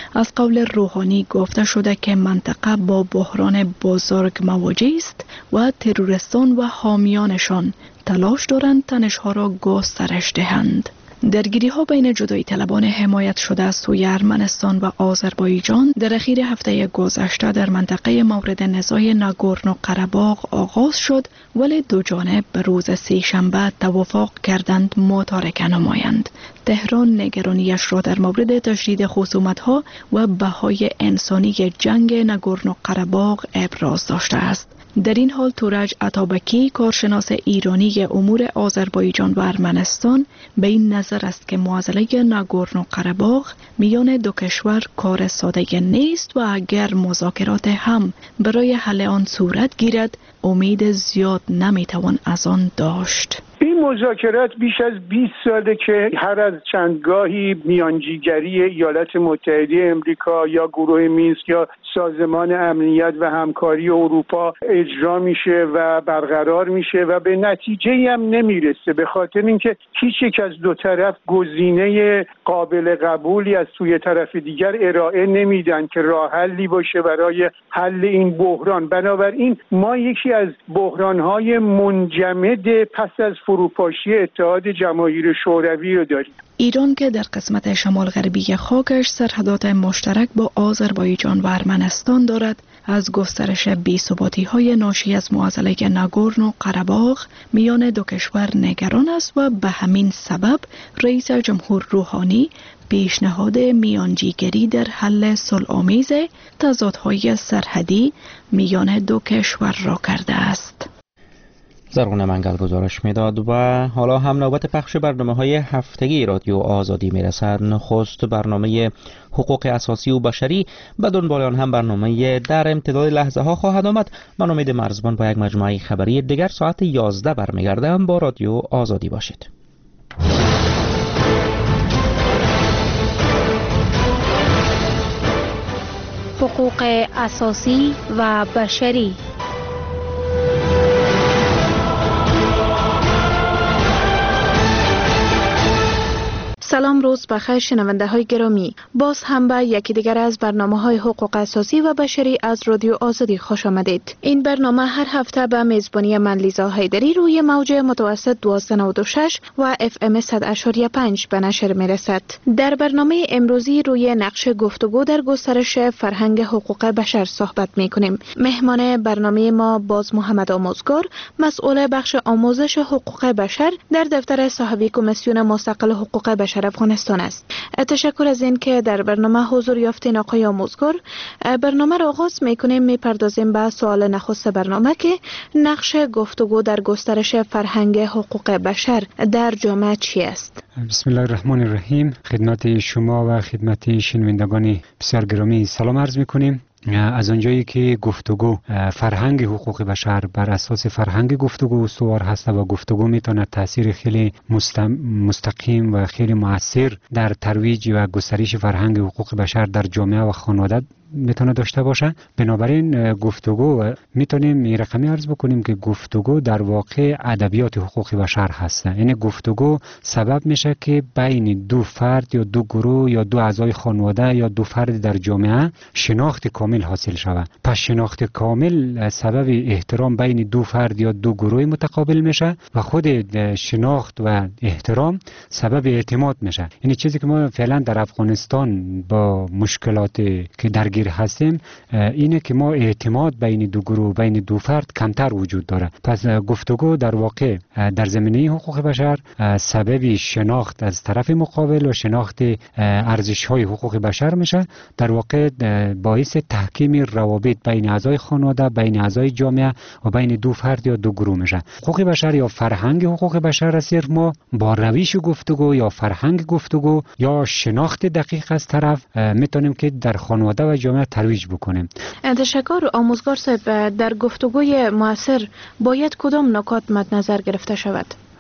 از قول روحانی گفته شده که منطقه با بحران بزرگ مواجه است و تروریستان و حامیانشان تلاش دارند تنش‌ها را گسترش دهند. درگیری ها بین جدایی طلبان حمایت شده از سوی ارمنستان و آذربایجان در اخیر هفته گذشته در منطقه مورد نزاع ناگورنو قره‌باغ آغاز شد، ولی دو جانب به روز سه‌شنبه توافق کردند متارکه نمایند. تهران نگرانیش را در مورد تشدید خصومت‌ها و بهای انسانی جنگ ناگورنو قره‌باغ ابراز داشته است. در این حال تورج عطابکی، کارشناس ایرانی امور آذربایجان و ارمنستان، به این نظر است که معضله ناگورنو قره‌باغ میان دو کشور کار ساده نیست و اگر مذاکرات هم برای حل آن صورت گیرد امید زیاد نمیتوان از آن داشت. این مذاکرات بیش از 20 ساله که هر از چندگاهی میانجیگری ایالات متحده امریکا یا گروه مینسک یا سازمان امنیت و همکاری اروپا اجرا میشه و برقرار میشه و به نتیجه‌ای هم نمیرسه، به خاطر اینکه هیچ یک از دو طرف گزینه قابل قبولی از سوی طرف دیگر ارائه نمیدن که راه حلی باشه برای حل این بحران. بنابراین ما یکی از بحران‌های منجمد پس از فروپاشی اتحاد جماهیر شوروی رو داریم. ایران که در قسمت شمال غربی خاکش سرحدات مشترک با آذربایجان و ارمنستان دارد، از گسترش بی‌ثباتی‌های ناشی از معضله ناگورنو قره‌باغ میان دو کشور نگران است و به همین سبب رئیس جمهور روحانی پیشنهاد میانجیگری در حل صلح‌آمیز تضادهای سرحدی میان دو کشور را کرده است. زرغون منگل گزارش میداد. و حالا هم نوبت پخش برنامه‌های هفتگی رادیو آزادی میرسد. نخست برنامه حقوق اساسی و بشری، به دنبال آن هم برنامه در امتداد لحظه ها خواهد آمد. من امید مرزبان با یک مجموعه خبری دیگر ساعت 11 برمیگردم. با رادیو آزادی باشید. حقوق اساسی و بشری. سلام، روز بخیر شنونده های گرامی. باز هم به یکی دیگر از برنامه‌های حقوق اساسی و بشری از رادیو آزادی خوش آمدید. این برنامه هر هفته به میزبانی من لیزا حیدری روی موج متوسط 1296 و FM 100.5 به نشر میرسد. در برنامه امروزی روی نقش گفتگو در گسترش فرهنگ حقوق بشر صحبت می‌کنیم. مهمان برنامه ما باز محمد آموزگار، مسئول بخش آموزش حقوق بشر در دفتر صاحبی کمیسیون مستقل حقوق بشر افغانستان است. تشکر از این که در برنامه حضور یافتین آقای آموزگار. برنامه را آغاز میکنیم، میپردازیم به سوال نخست برنامه که نقش گفتگو در گسترش فرهنگ حقوق بشر در جامعه چی است؟ بسم الله الرحمن الرحیم. خدمت شما و خدمت شنوندگان بسیار گرامی سلام عرض میکنیم. از آنجایی که گفتگو فرهنگ حقوق بشر بر اساس فرهنگ گفتگو استوار هست و گفتگو میتونه تاثیر خیلی مستقیم و خیلی مؤثر در ترویج و گسترش فرهنگ حقوق بشر در جامعه و خانواده میتونه داشته باشه، بنابراین گفتگو میتونیم این رقمی عرض بکنیم که گفتگو در واقع ادبیات حقوق بشر هست. یعنی گفتگو سبب میشه که بین دو فرد یا دو گروه یا دو اعضای خانواده یا دو فرد در جامعه شناخت کامل حاصل شود. پس شناخت کامل سبب احترام بین دو فرد یا دو گروه متقابل میشه و خود شناخت و احترام سبب اعتماد میشه. یعنی چیزی که ما فعلا در افغانستان با مشکلات که درگیر هستیم اینه که ما اعتماد بین دو گروه بین دو فرد کمتر وجود داره. پس گفتگو در واقع در زمینه حقوق بشر سبب شناخت از طرف مقابل و شناخت ارزش‌های حقوق بشر میشه، در واقع باعث تحکیم روابط بین اعضای خانواده، بین اعضای جامعه و بین دو فرد یا دو گروه میشه. حقوق بشر یا فرهنگ حقوق بشر صرف ما با روش گفتگو یا فرهنگ گفتگو یا شناخت دقیق از طرف میتونیم که در خانواده و جامعه ترویج بکنیم. تشکر آموزگار صاحب. در گفتگوی مؤثر باید کدام نکات مد نظر گرفته شود؟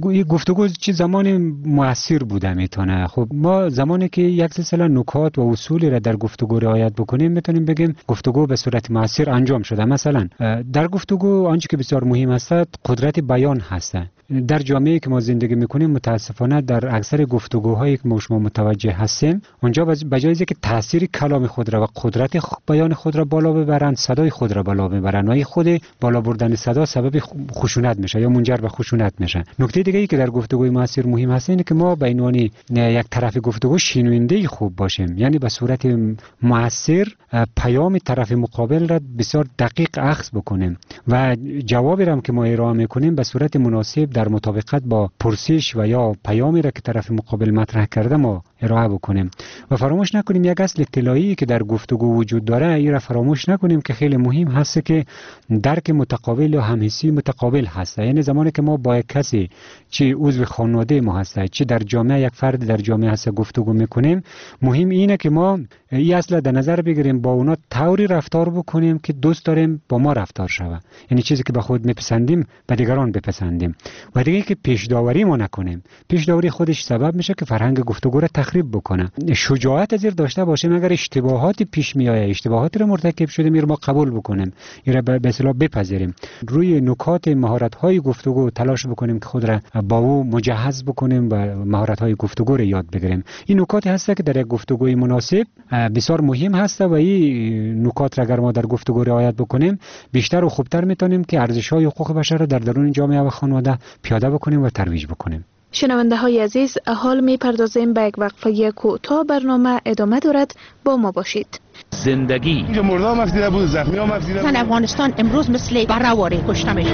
این گفتگو چه زمان مؤثر بوده میتونه. خب ما زمانی که یک سلسله نکات و اصولی را در گفتگو رعایت بکنیم میتونیم بگیم گفتگو به صورت مؤثر انجام شده. مثلا در گفتگو آنچه که بسیار مهم است قدرت بیان هست. در جامعه‌ای که ما زندگی میکنیم متاسفانه در اکثر گفتگوهایی که ما شما متوجه هستیم اونجا بجای اینکه تاثیر کلام خود را و قدرت بیان خود را بالا ببرند، صدای خود را بالا ببرند و این خود بالا بردن صدا سبب خشونت میشه یا منجر به خشونت میشه. نکته دیگه ای که در گفتگوی مؤثر مهم هست اینه که ما به عنوان یک طرف گفتگو شنونده خوب باشیم، یعنی به صورت مؤثر پیام طرف مقابل را بسیار دقیق اخذ بکنیم و جوابی را که ما ارائه میکنیم به صورت مناسب در مطابقت با پرسش و یا پیامی را که طرف مقابل مطرح کرده ما ارائه بکنیم. و فراموش نکنیم یک اصل اطلاعی که در گفتگو وجود داره، این را فراموش نکنیم که خیلی مهم هست که درک متقابل و همحسی متقابل هست. یعنی زمانی که ما با یک کسی چه عضو خانواده ما هست چه در جامعه یک فرد در جامعه هست گفتگو میکنیم، مهم اینه که ما این اصل در نظر بگیریم با اونا طوری رفتار بکنیم که دوست داریم با ما رفتار شوه، یعنی چیزی که به خود میپسندیم به دیگران بپسندیم. و دیگه که پیش داوری ما نکنیم. پیش داوری خودش سبب میشه که فرهنگ گفتگو را تخریب بکنه. شجاعت از داشته باشیم اگر اشتباهات پیش میآید، اشتباهاتی را مرتکب شدیم ما قبول بکنیم، این را به اصطلاح بپذیریم، روی نکات مهارت های گفتگو تلاش بکنیم که خود را با او مجهز بکنیم و مهارت های گفتگو را یاد بگیریم. این نکاتی هست که در یک گفتگوی مناسب بسیار مهم هست و این نکات را اگر ما در گفتگو رعایت بکنیم بیشتر و خوبتر میتونیم که ارزش‌های حقوق بشر را در درون جامعه و خانواده پیاده بکنیم و ترویج بکنیم. شنونده های عزیز، حال می پردازیم به یک وقفه کوتاه. برنامه ادامه دارد، با ما باشید. زندگی اینجا مردم مفدیده بود، زخمی ها مفدیده بود. افغانستان امروز مثل برآوری کشته میشه.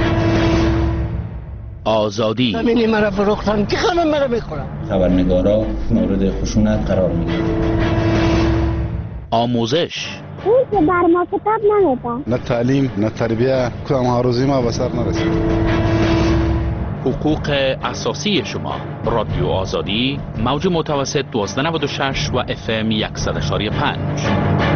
آزادی زمینی مرا فروختن که همه مرا میخورن. خبرنگارا مورد خشونت قرار میگیرن. آموزش اون که بر ما کتاب نمیده. نه تعلیم نه تربیه، کدام هاروزی ما به سر نرسید. حقوق اساسی شما. رادیو آزادی، موج متوسط 1296 و FM 100.5.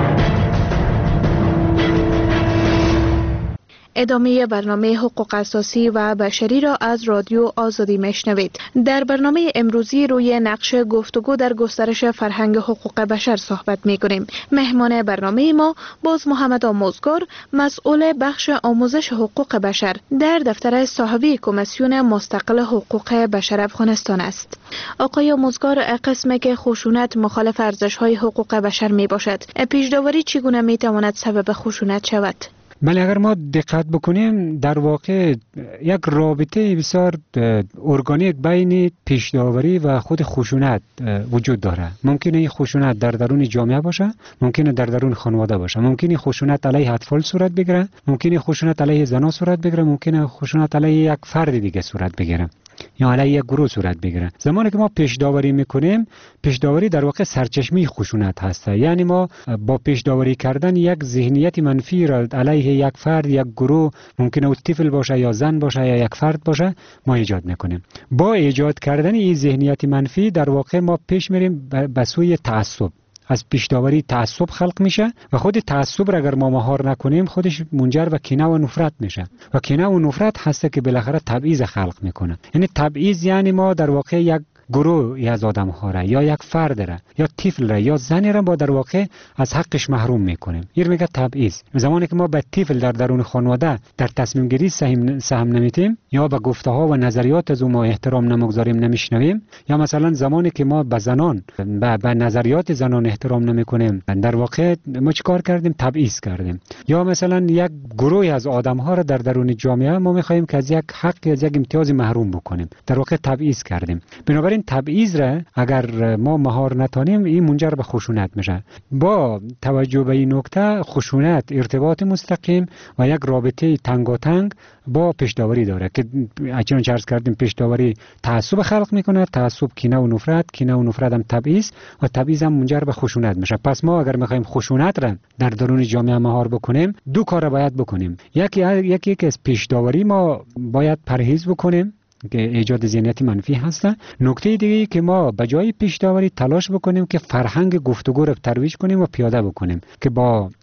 ادامه برنامه حقوق اساسی و بشری را از رادیو آزادی میشنوید. در برنامه امروزی روی نقش گفتگو در گسترش فرهنگ حقوق بشر صحبت می‌کنیم. مهمان برنامه ما باز محمد آموزگار، مسئول بخش آموزش حقوق بشر در دفتر صاحبی کمیسیون مستقل حقوق بشر افغانستان است. آقای آموزگار، قسمی که خشونت مخالف ارزش‌های حقوق بشر میباشد، پیش‌داوری چگونه میتواند سبب خشونت شود؟ بله، اگر ما دقت بکنیم در واقع یک رابطه بسیار ارگانیک بین پیش‌داوری و خود خشونت وجود داره. ممکنه این خشونت در درون جامعه باشه، ممکنه در درون خانواده باشه، ممکنه خشونت علیه اطفال صورت بگیره، ممکنه خشونت علیه زنان صورت بگیره، ممکنه خشونت علیه یک فرد دیگه صورت بگیره یا علیه یک گروه صورت بگیره. زمانی که ما پیش‌داوری میکنیم، پیش‌داوری در واقع سرچشمه خشونت هست. یعنی ما با پیش‌داوری کردن یک ذهنیت منفی را علیه یک فرد، یک گروه، ممکنه او طفل باشه یا زن باشه یا یک فرد باشه، ما ایجاد میکنیم. با ایجاد کردن این ذهنیت منفی در واقع ما پیش میریم به سوی تعصب. از پیش‌داوری تعصب خلق میشه و خود تعصب را اگر ما مهار نکنیم خودش منجر به کینه و نفرت میشه و کینه و نفرت هست که بالاخره تبعیض خلق میکنه. یعنی تبعیض یعنی ما در واقع یک گروه از آدم ها را یا یک فرد را یا طفل را یا زن را با در واقع از حقش محروم میکنیم. این میگه تبعیض. زمانی که ما به طفل در درون خانواده در تصمیم گیری سهم نمیتیم یا به گفته ها و نظریات از ما احترام نمیگذاریم، نمیشنویم، یا مثلا زمانی که ما به زنان به نظریات زنان احترام نمیکنیم، در واقع ما چیکار کردیم؟ تبعیض کردیم. یا مثلا یک گروه از آدم ها را در درون جامعه ما میخوایم که از یک حق از یک امتیاز محروم بکنیم، در واقع تبعیض کردیم. بنابراین تبعیض را اگر ما مهار نتانیم این منجر به خشونت میشه. با توجه به این نکته، خشونت ارتباط مستقیم و یک رابطه تنگاتنگ با پیش‌داوری داره که چنانچه عرض کردیم پیش‌داوری تعصب خلق میکنه، تعصب کینه و نفرت، کینه و نفرت هم تبعیض و تبعیض هم منجر به خشونت میشه. پس ما اگر میخوایم خشونت را در درون جامعه مهار بکنیم، دو کار باید بکنیم. یکی که از پیش‌داوری ما باید پرهیز بکنیم که ایجاد ذهنیت منفی هست. نکته دیگه که ما بجای پیش‌داوری تلاش بکنیم که فرهنگ گفتگو رو ترویج کنیم و پیاده بکنیم که با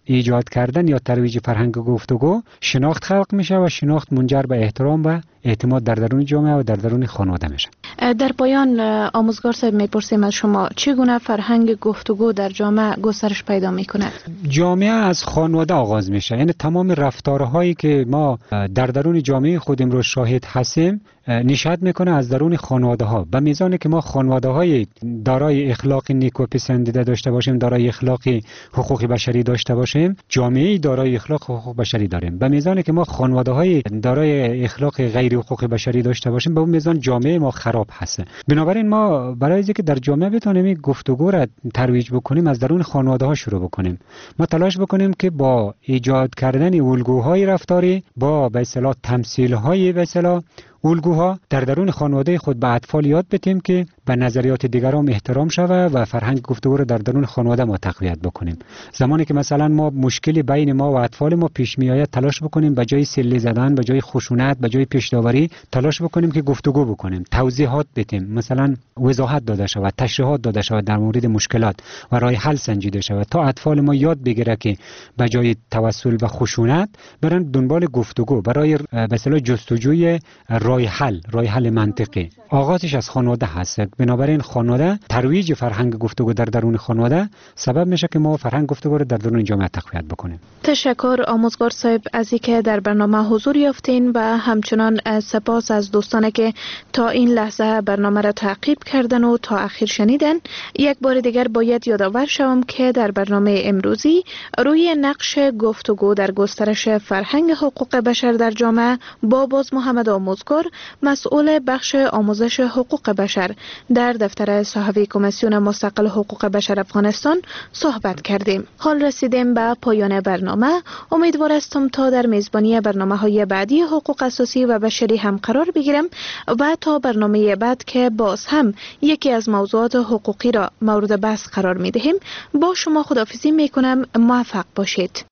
ایجاد کردن یا ترویج فرهنگ گفتگو شناخت خلق میشه و شناخت منجر به احترام و اعتماد در درون جامعه و در درون خانواده میشه. در پایان آموزگار صاحب میپرسیم از شما چگونه فرهنگ گفتگو در جامعه گسترش پیدا میکند؟ جامعه از خانواده آغاز میشه، یعنی تمام رفتارهایی که ما در درون جامعه خود امروز شاهد هستیم نشأت میکنه از درون خانواده ها. به میزانی که ما خانواده های دارای اخلاق نیک و پسندیده داشته باشیم، دارای اخلاق حقوق بشری داشته باشیم، جامعه دارای اخلاق حقوق بشری داریم. به میزانی که ما خانواده های دارای اخلاق غیر حقوق بشری داشته باشیم، به اون میزان جامعه ما خراب هست. بنابراین ما برای اینکه در جامعه بتونیم گفتگو را ترویج بکنیم از درون خانواده ها شروع بکنیم. ما تلاش بکنیم که با ایجاد کردن الگوهای رفتاری، با به اصطلاح تمثیل‌های به اصطلاح الگوها در درون خانواده خود به اطفال یاد بدیم که به نظریات دیگران احترام شود و فرهنگ گفتگو رو در درون خانواده ما تقویت بکنیم. زمانی که مثلا ما مشکلی بین ما و اطفال ما پیش میآید، تلاش بکنیم به جای سیلی زدن، به جای خشونت، به جای پیش‌داوری، تلاش بکنیم که گفتگو بکنیم، توضیحات بدیم، مثلا وضاحت داده شود، تشریحات داده شود در مورد مشکلات و راه حل سنجیده شود تا اطفال ما یاد بگیره که به جای توسل و خشونت برن دنبال گفتگو برای به اصطلاح جستجوی راه حل منطقی. آغازش از خانواده هست. بنابراین خانواده، ترویج فرهنگ گفتگو در درون خانواده سبب میشه که ما فرهنگ گفتگو رو در درون جامعه تقویت بکنیم. تشکر آموزگار صاحب از اینکه در برنامه حضور یافتین و همچنان سپاس از دوستانی که تا این لحظه برنامه را تعقیب کردن و تا اخیر شنیدن. یک بار دیگر باید یادآور شوم که در برنامه امروزی روی نقش گفتگو در گسترش فرهنگ حقوق بشر در جامعه با باز محمد آموزگار، مسئول بخش آموزش حقوق بشر در دفتر صحافی کمیسیون مستقل حقوق بشر افغانستان صحبت کردیم. حال رسیدیم به پایان برنامه. امیدوار هستم تا در میزبانی برنامه‌های بعدی حقوق اساسی و بشری هم قرار بگیرم و تا برنامه بعد که باز هم یکی از موضوعات حقوقی را مورد بحث قرار می‌دهیم با شما خداحافظی می‌کنم. موفق باشید.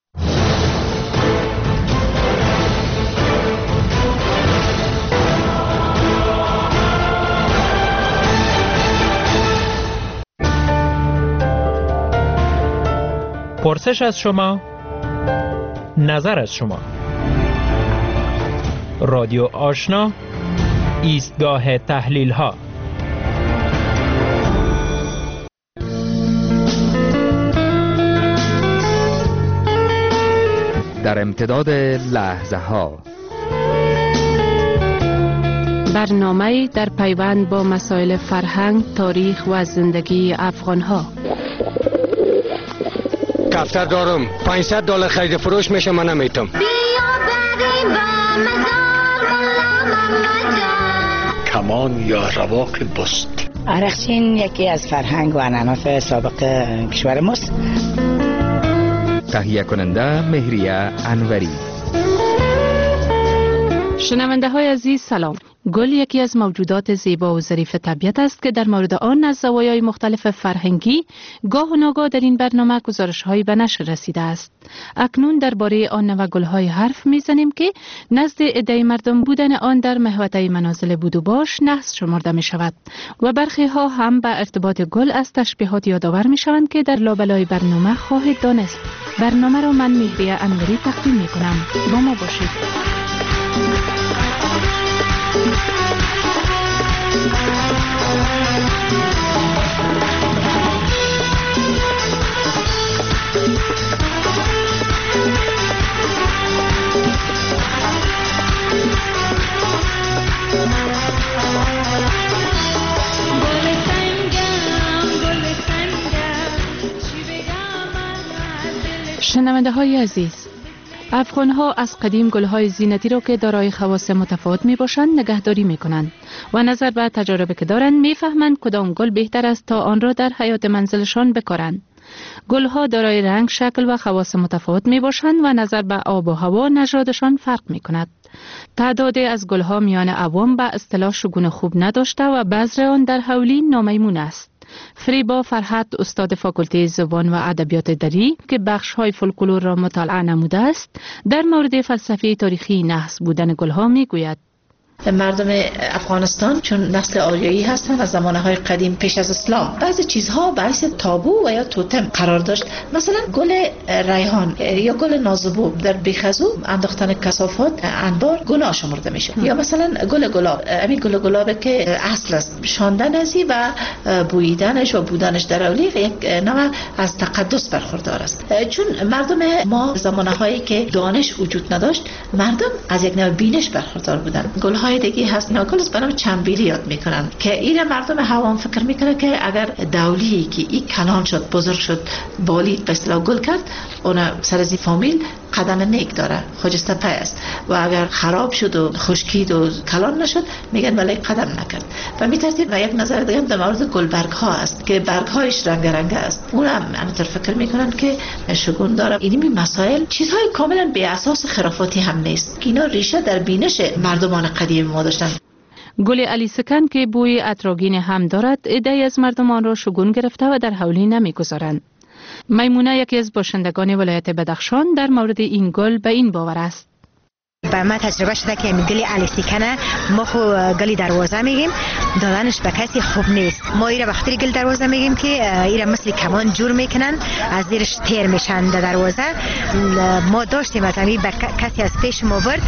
پرسش از شما، نظر از شما. رادیو آشنا، ایستگاه تحلیل ها. در امتداد لحظه ها، برنامه در پیوند با مسائل فرهنگ، تاریخ و زندگی افغان ها. کفتر دارم $500 خرید فروش میشه، من نمیتم. کمان یا رواق بست. عرقچین یکی از فرهنگ و عنعنات سابق کشور ماست. تهیه کننده مهریه انوری. شنونده های عزیز سلام. گل یکی از موجودات زیبا و ظریف طبیعت است که در مورد آن از زوایای مختلف فرهنگی گاه و ناگاه در این برنامه گزارش‌هایی به نشر رسیده است. اکنون درباره آن نوع گل‌های حرف می‌زنیم که نزد عده مردم بودن آن در محوطه منازل بود و باش نحس شمرده می‌شود و برخی ها هم به ارتباط گل از تشبیهات یادآور می‌شوند که در لابلای برنامه خواهید دانست. برنامه را من مهریه انوری تقدیم می‌کنم. با ما باشید. شنونده های عزیز، افغان ها از قدیم گل های زینتی را که دارای خواص متفاوت می باشند نگهداری می کنند و نظر به تجارب که دارند می فهمند کدام گل بهتر است تا آن را در حیات منزلشان بکارند. گل ها دارای رنگ، شکل و خواص متفاوت می باشند و نظر به آب و هوا نژادشان فرق می کند. تعداد از گل ها میان عوام به اصطلاح شگون خوب نداشته و بذر آن در حولی نامیمون است. فریبا فرحت، استاد فاکولته زبان و ادبیات دری که بخش‌های فولکلور را مطالعه نموده است، در مورد فلسفه تاریخی نحس بودن گل‌ها می‌گوید. مردم افغانستان چون نسل آریایی هستند از زمانهای قدیم پیش از اسلام بعضی چیزها باعث تابو و یا توتم قرار داشت. مثلا گل ریحان یا گل نازبو در بیخزو انداختن کثافات انبار گناه شمرده میشه. یا مثلا گل گلاب، همین گل گلاب که اصل است شاندن ازی و بوییدنش و بودنش در اولیق یک نوع از تقدس برخوردار است. چون مردم ما زمانهایی که دانش وجود نداشت مردم از یک نوع بینش برخوردار بودن. گل‌های دیگه هست ناگل است به نام چنبیلی یاد میکنن که این مردم هوام فکر میکنه که اگر دولی که این کلان شد بزرگ شد بالی به اصطلاح گل کرد اون سر از فامیل قدم نیک داره خجسته پای است و اگر خراب شد و خشکید و کلان نشد میگن ولی قدم نکرد. و می ترتیب و یک نظر دیگه در مورد گلبرگ ها است که برگ هایش رنگ رنگ است. اون هم همینطور فکر میکنن که شگون داره. این مسائل چیزهای کاملا بی اساس خرافاتی هم نیست که اینا ریشه در بینش مردمان قدیم ما داشتن. گل علی سکن که بوی عطرآگین هم دارد عده‌ای از مردمان را شگون گرفته و در حولی نمیگذارند. میمونه یکی از باشندگان ولایت بدخشان در مورد این گل به این باور است. با ما تجربه شده که گل علی سیکنه ما خو گلی دروازه میگیم دادنش به کسی خوب نیست. ما ایره به خاطر گل دروازه میگیم که ایره مثل کمان جور میکنن از زیرش تیر میشن در دروازه. ما داشتیم از همین کسی از پیش ما برد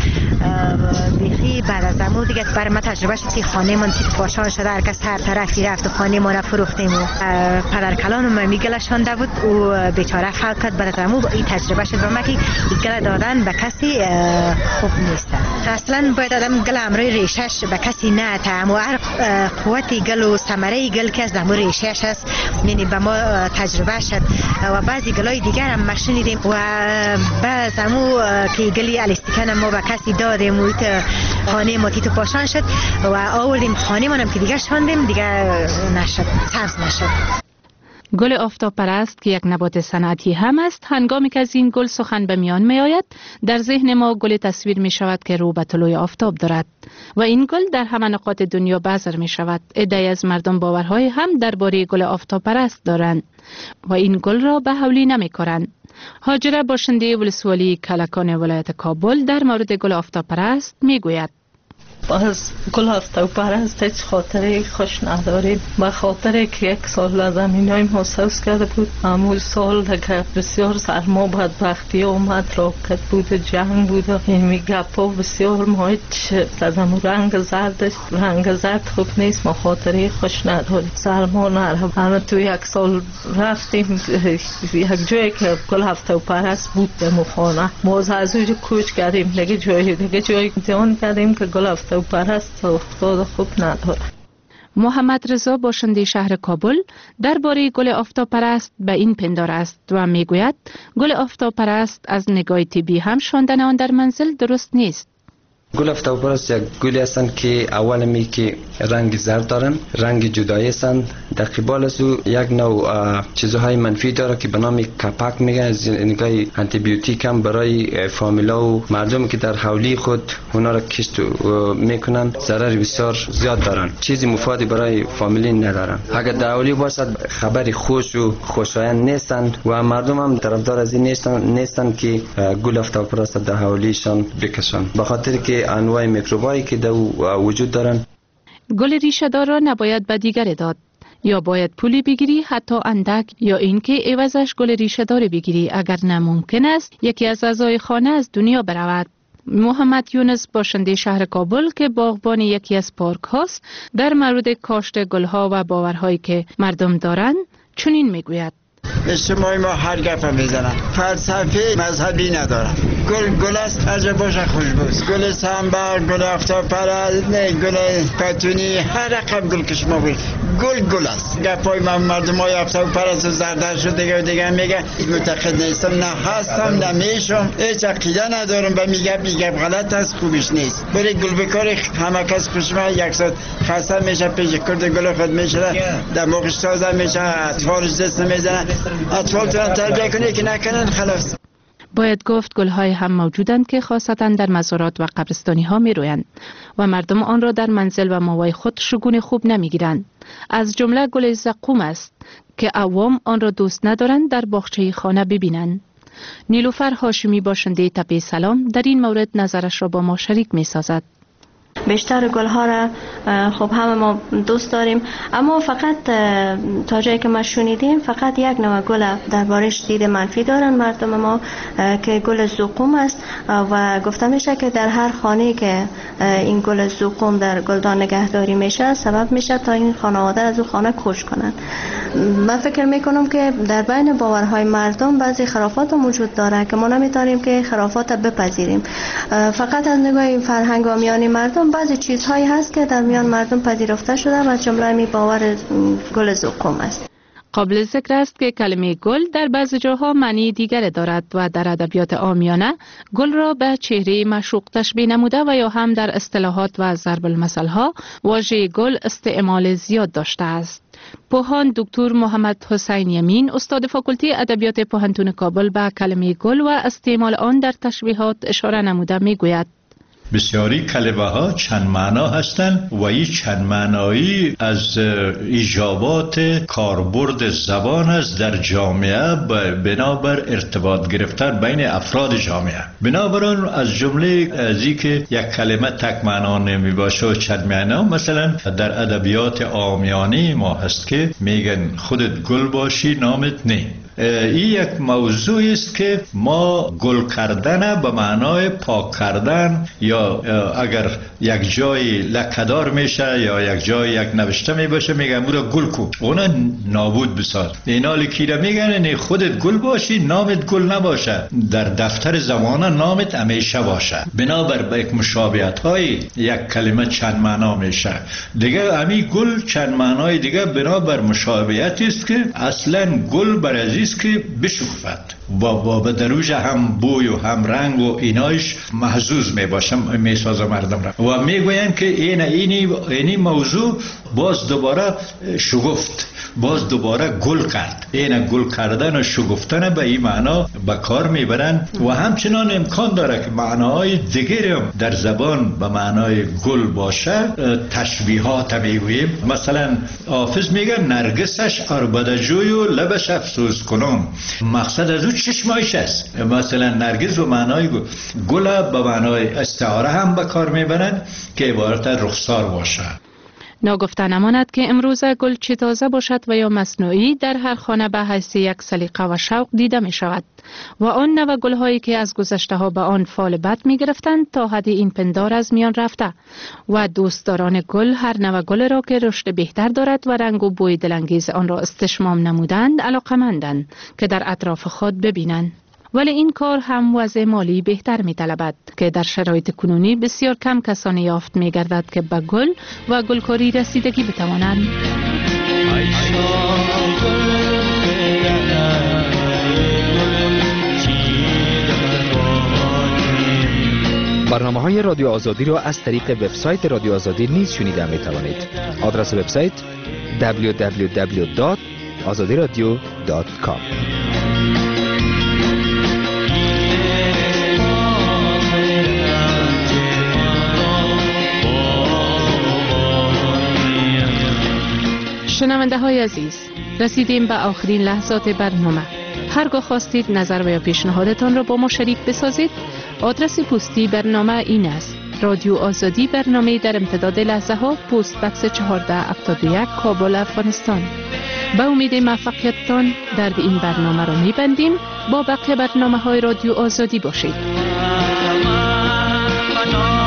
بیخی بعد از امو دیگه برای ما تجربه شد که خانه من تیت پاشان شده هر کس هر طرفی رفت و خانه ما را فروختیم و پدر کلانم میگلشانده بود و بیچاره خلق کرد. بعد از امو این تجربه شد و ما که گل دادن به کسی خوب نیست. اصلا باید آدم گل امروی ریشش به کسی نه تا هر قوتی گل و ثمره گل که از امروی ریشش هست یعنی به ما تجربه شد و بعضی گلای دیگر هم مشنیدیم و بعض امو که گلی الیستیکن ما به کسی دادیم و خانه ما تیتو پاشان شد و آوردیم خانه منم که دیگه شاندیم دیگه نشد سبز نشد. گل آفتاب پرست که یک نبات صنعتی هم است هنگامی که از این گل سخن به میان می آید در ذهن ما گل تصویر می شود که رو به طلوع آفتاب دارد و این گل در همه نقاط دنیا بذر می شود. عده‌ای از مردم باورهای هم درباره گل آفتاب پرست دارند و این گل را به حولی نمی کارند. هاجره باشنده ولسوالی کلکان ولایت کابل در مورد گل آفتاب پرست می گوید. باز گل آفتاب پرست هیچ خاطره خوش نداریم. با خاطره که یک سال زمینای محسوس کرده بود همون سال که بسیار سرما بدبختی اومد راکت بود و جنگ بود و این گپا بسیار ما هیچ تزمون رنگ زرد خوب نیست. ما خاطره خوش نداریم. سرما نره همه تو یک سال رفتیم یک جایی که گل آفتاب پرست بود به مخانه ما از اونجا کوچ کردیم دیگه جایی دیان کردیم که گل آفتاب پرست افتاد خوب نداره. محمد رضا باشنده شهر کابل درباره گل آفتاب پرست به این پندار است و میگوید گل آفتاب پرست از نگاه طبی هم شاندن آن در منزل درست نیست. گل آفتاب پرست یک گلی هستند که اول می که رنگ زرد دارن، رنگ جدایی هستند. در قبال از او یک نوع چیزهای منفی داره که به نام کپک میگن از نگاه آنتی بیوتیک هم برای فامیلا و مردم که در حولی خود اونا را کشت میکنن ضرر بسیار زیاد دارن. چیزی مفیدی برای فامیلی ندارن. اگر در حولی باشد خبری خوش و خوشایند نیستند و مردم هم طرفدار از این نیستند که گل آفتاب پرست در حولیشان بکشن به خاطر که انواع میکروبایی که در وجود دارن. گل ریشه دار را نباید به دیگر داد. یا باید پولی بگیری حتی اندک یا اینکه عوضش گل ریشه دار بگیری اگر نممکن است یکی از اعضای خانه از دنیا برود. محمد یونس باشنده شهر کابل که باغبان یکی از پارک هاست در مورد کاشت گلها و باورهایی که مردم دارند چنین میگوید. اجتماعی ما هر گپ میزنن فلسفه مذهبی ندارن. گل است هر جا باشه خوشبوست. گل سنبر، گل آفتاب پرست، گل پتونی، هر رقم گل که شما بگید گل است. گپای مردمای آفتاب پرست و زردش و دیگه میگه معتقد نیستم، نه هستم نه میشم، هیچ عقیده ندارم. به میگه غلط است، خوبش نیست. بری گل بکاری همه کس خوشما یک ساعت خسته میشه پیش کرد گل خود میشه دماغش تازه میشه اطفالش دست میزنن. اطفال تو تربیه کنی که نکنن خلاص. باید گفت گل‌های هم موجودند که خاصتا در مزارات و قبرستانی‌ها می‌رویند و مردم آن را در منزل و ماوای خود شگون خوب نمی‌گیرند. از جمله گل زقوم است که عوام آن را دوست ندارند در باغچه خانه ببینند. نیلوفر هاشمی باشنده تپه سلام در این مورد نظرش را با ما شریک می‌سازد. بیشتر گلها را خب همه ما دوست داریم، اما فقط تا جایی که ما شنیدیم فقط یک نوع گل دربارش دید منفی دارن مردم ما که گل زقوم است و گفته میشه که در هر خانه که این گل زقوم در گلدان نگهداری میشه سبب میشه تا این خانواده از اون خانه کوچ کنن. من فکر میکنم که در بین باورهای مردم بعضی خرافات موجود داره که ما نمیتونیم که خرافات بپذیریم. فقط از نگاه فرهنگ و میان مردم بعضی چیزهایی هست که در میان مردم پذیرفته شده و جمله می باور گل زقوم است. قابل ذکر است که کلمه گل در بعضی جاها معنی دیگر دارد و در ادبیات عامیانه گل را به چهره معشوق تشبیه نموده و یا هم در اصطلاحات و ضرب المثل ها واژه گل استعمال زیاد داشته است. پوهان دکتر محمد حسین یمین استاد فاکولته ادبیات پوهنتون کابل به کلمه گل و استعمال آن در تشبیهات اشاره نموده میگوید: بسیاری کلمه ها چند معنا هستند و این چند معنایی از ایجابات کاربرد زبان است در جامعه بنابر ارتباط گرفتن بین افراد جامعه. بنابراین از جمله ازی که یک کلمه تک معنا نمی باشه و چند معنا، مثلا در ادبیات عامیانه ما هست که میگن خودت گل باشی نامت نه. این یک موضوع است که ما گل کردن به معنای پاک کردن یا اگر یک جای لکه‌دار میشه یا یک جای یک نوشته می باشه میگن بودا گل کو، اونا نابود بساز. این حالی که میگن نه خودت گل باشی نامت گل نباشه، در دفتر زمانه نامت همیشه باشه. بنابر به یک مشابهت های یک کلمه چند معنا میشه دیگه. همین گل چند معنای دیگه بنابر مشابهتی است که اصلا گل برای که بشکفت و به دروج هم بوی و هم رنگ و اینایش محظوظ می باشم میساز مردم را و میگوین که اینی موضوع باز دوباره شگفت، باز دوباره گل کرد. این گل کردن و شگفتن به این معنا به کار میبرن و همچنان امکان داره که معناهای دیگری هم در زبان به معنای گل باشه. تشبیهات میگوییم، مثلا حافظ میگه نرگسش عربده جوی و لبش افسوس کنم. مقصد از او چشمایش است. مثلا نرگس به معنای گل به معنای استعاره هم به کار میبرن که عبارت رخسار باشه. ناگفته نماند که امروز گل چه تازه باشد و یا مصنوعی در هر خانه به حیث یک سلیقه و شوق دیده می شود و آن نوع گل هایی که از گذشته ها به آن فال بد می گرفتند تا حد این پندار از میان رفته و دوستداران گل هر نوع گل را که رشد بهتر دارد و رنگ و بوی دلانگیز آن را استشمام نمودند علاقمندند که در اطراف خود ببینند. ولی این کار هم وضع مالی بهتر می طلبد که در شرایط کنونی بسیار کم کسانی یافت می گردد که به گل و گلکاری رسیدگی بتوانند. برنامه‌های رادیو آزادی را از طریق وبسایت رادیو آزادی نیز شنیده می توانید. آدرس وبسایت www.azadiradio.com. شنونده های عزیز، رسیدیم به آخرین لحظات برنامه. هرگاه خواستید نظر و یا پیشنهادتان را با ما شریک بسازید، آدرس پستی برنامه این است: رادیو آزادی، برنامه در امتداد لحظه ها، پست بکس 1471 کابل، افغانستان. به امید موفقیتتان در این برنامه را میبندیم. با بقیه برنامه های رادیو آزادی باشید.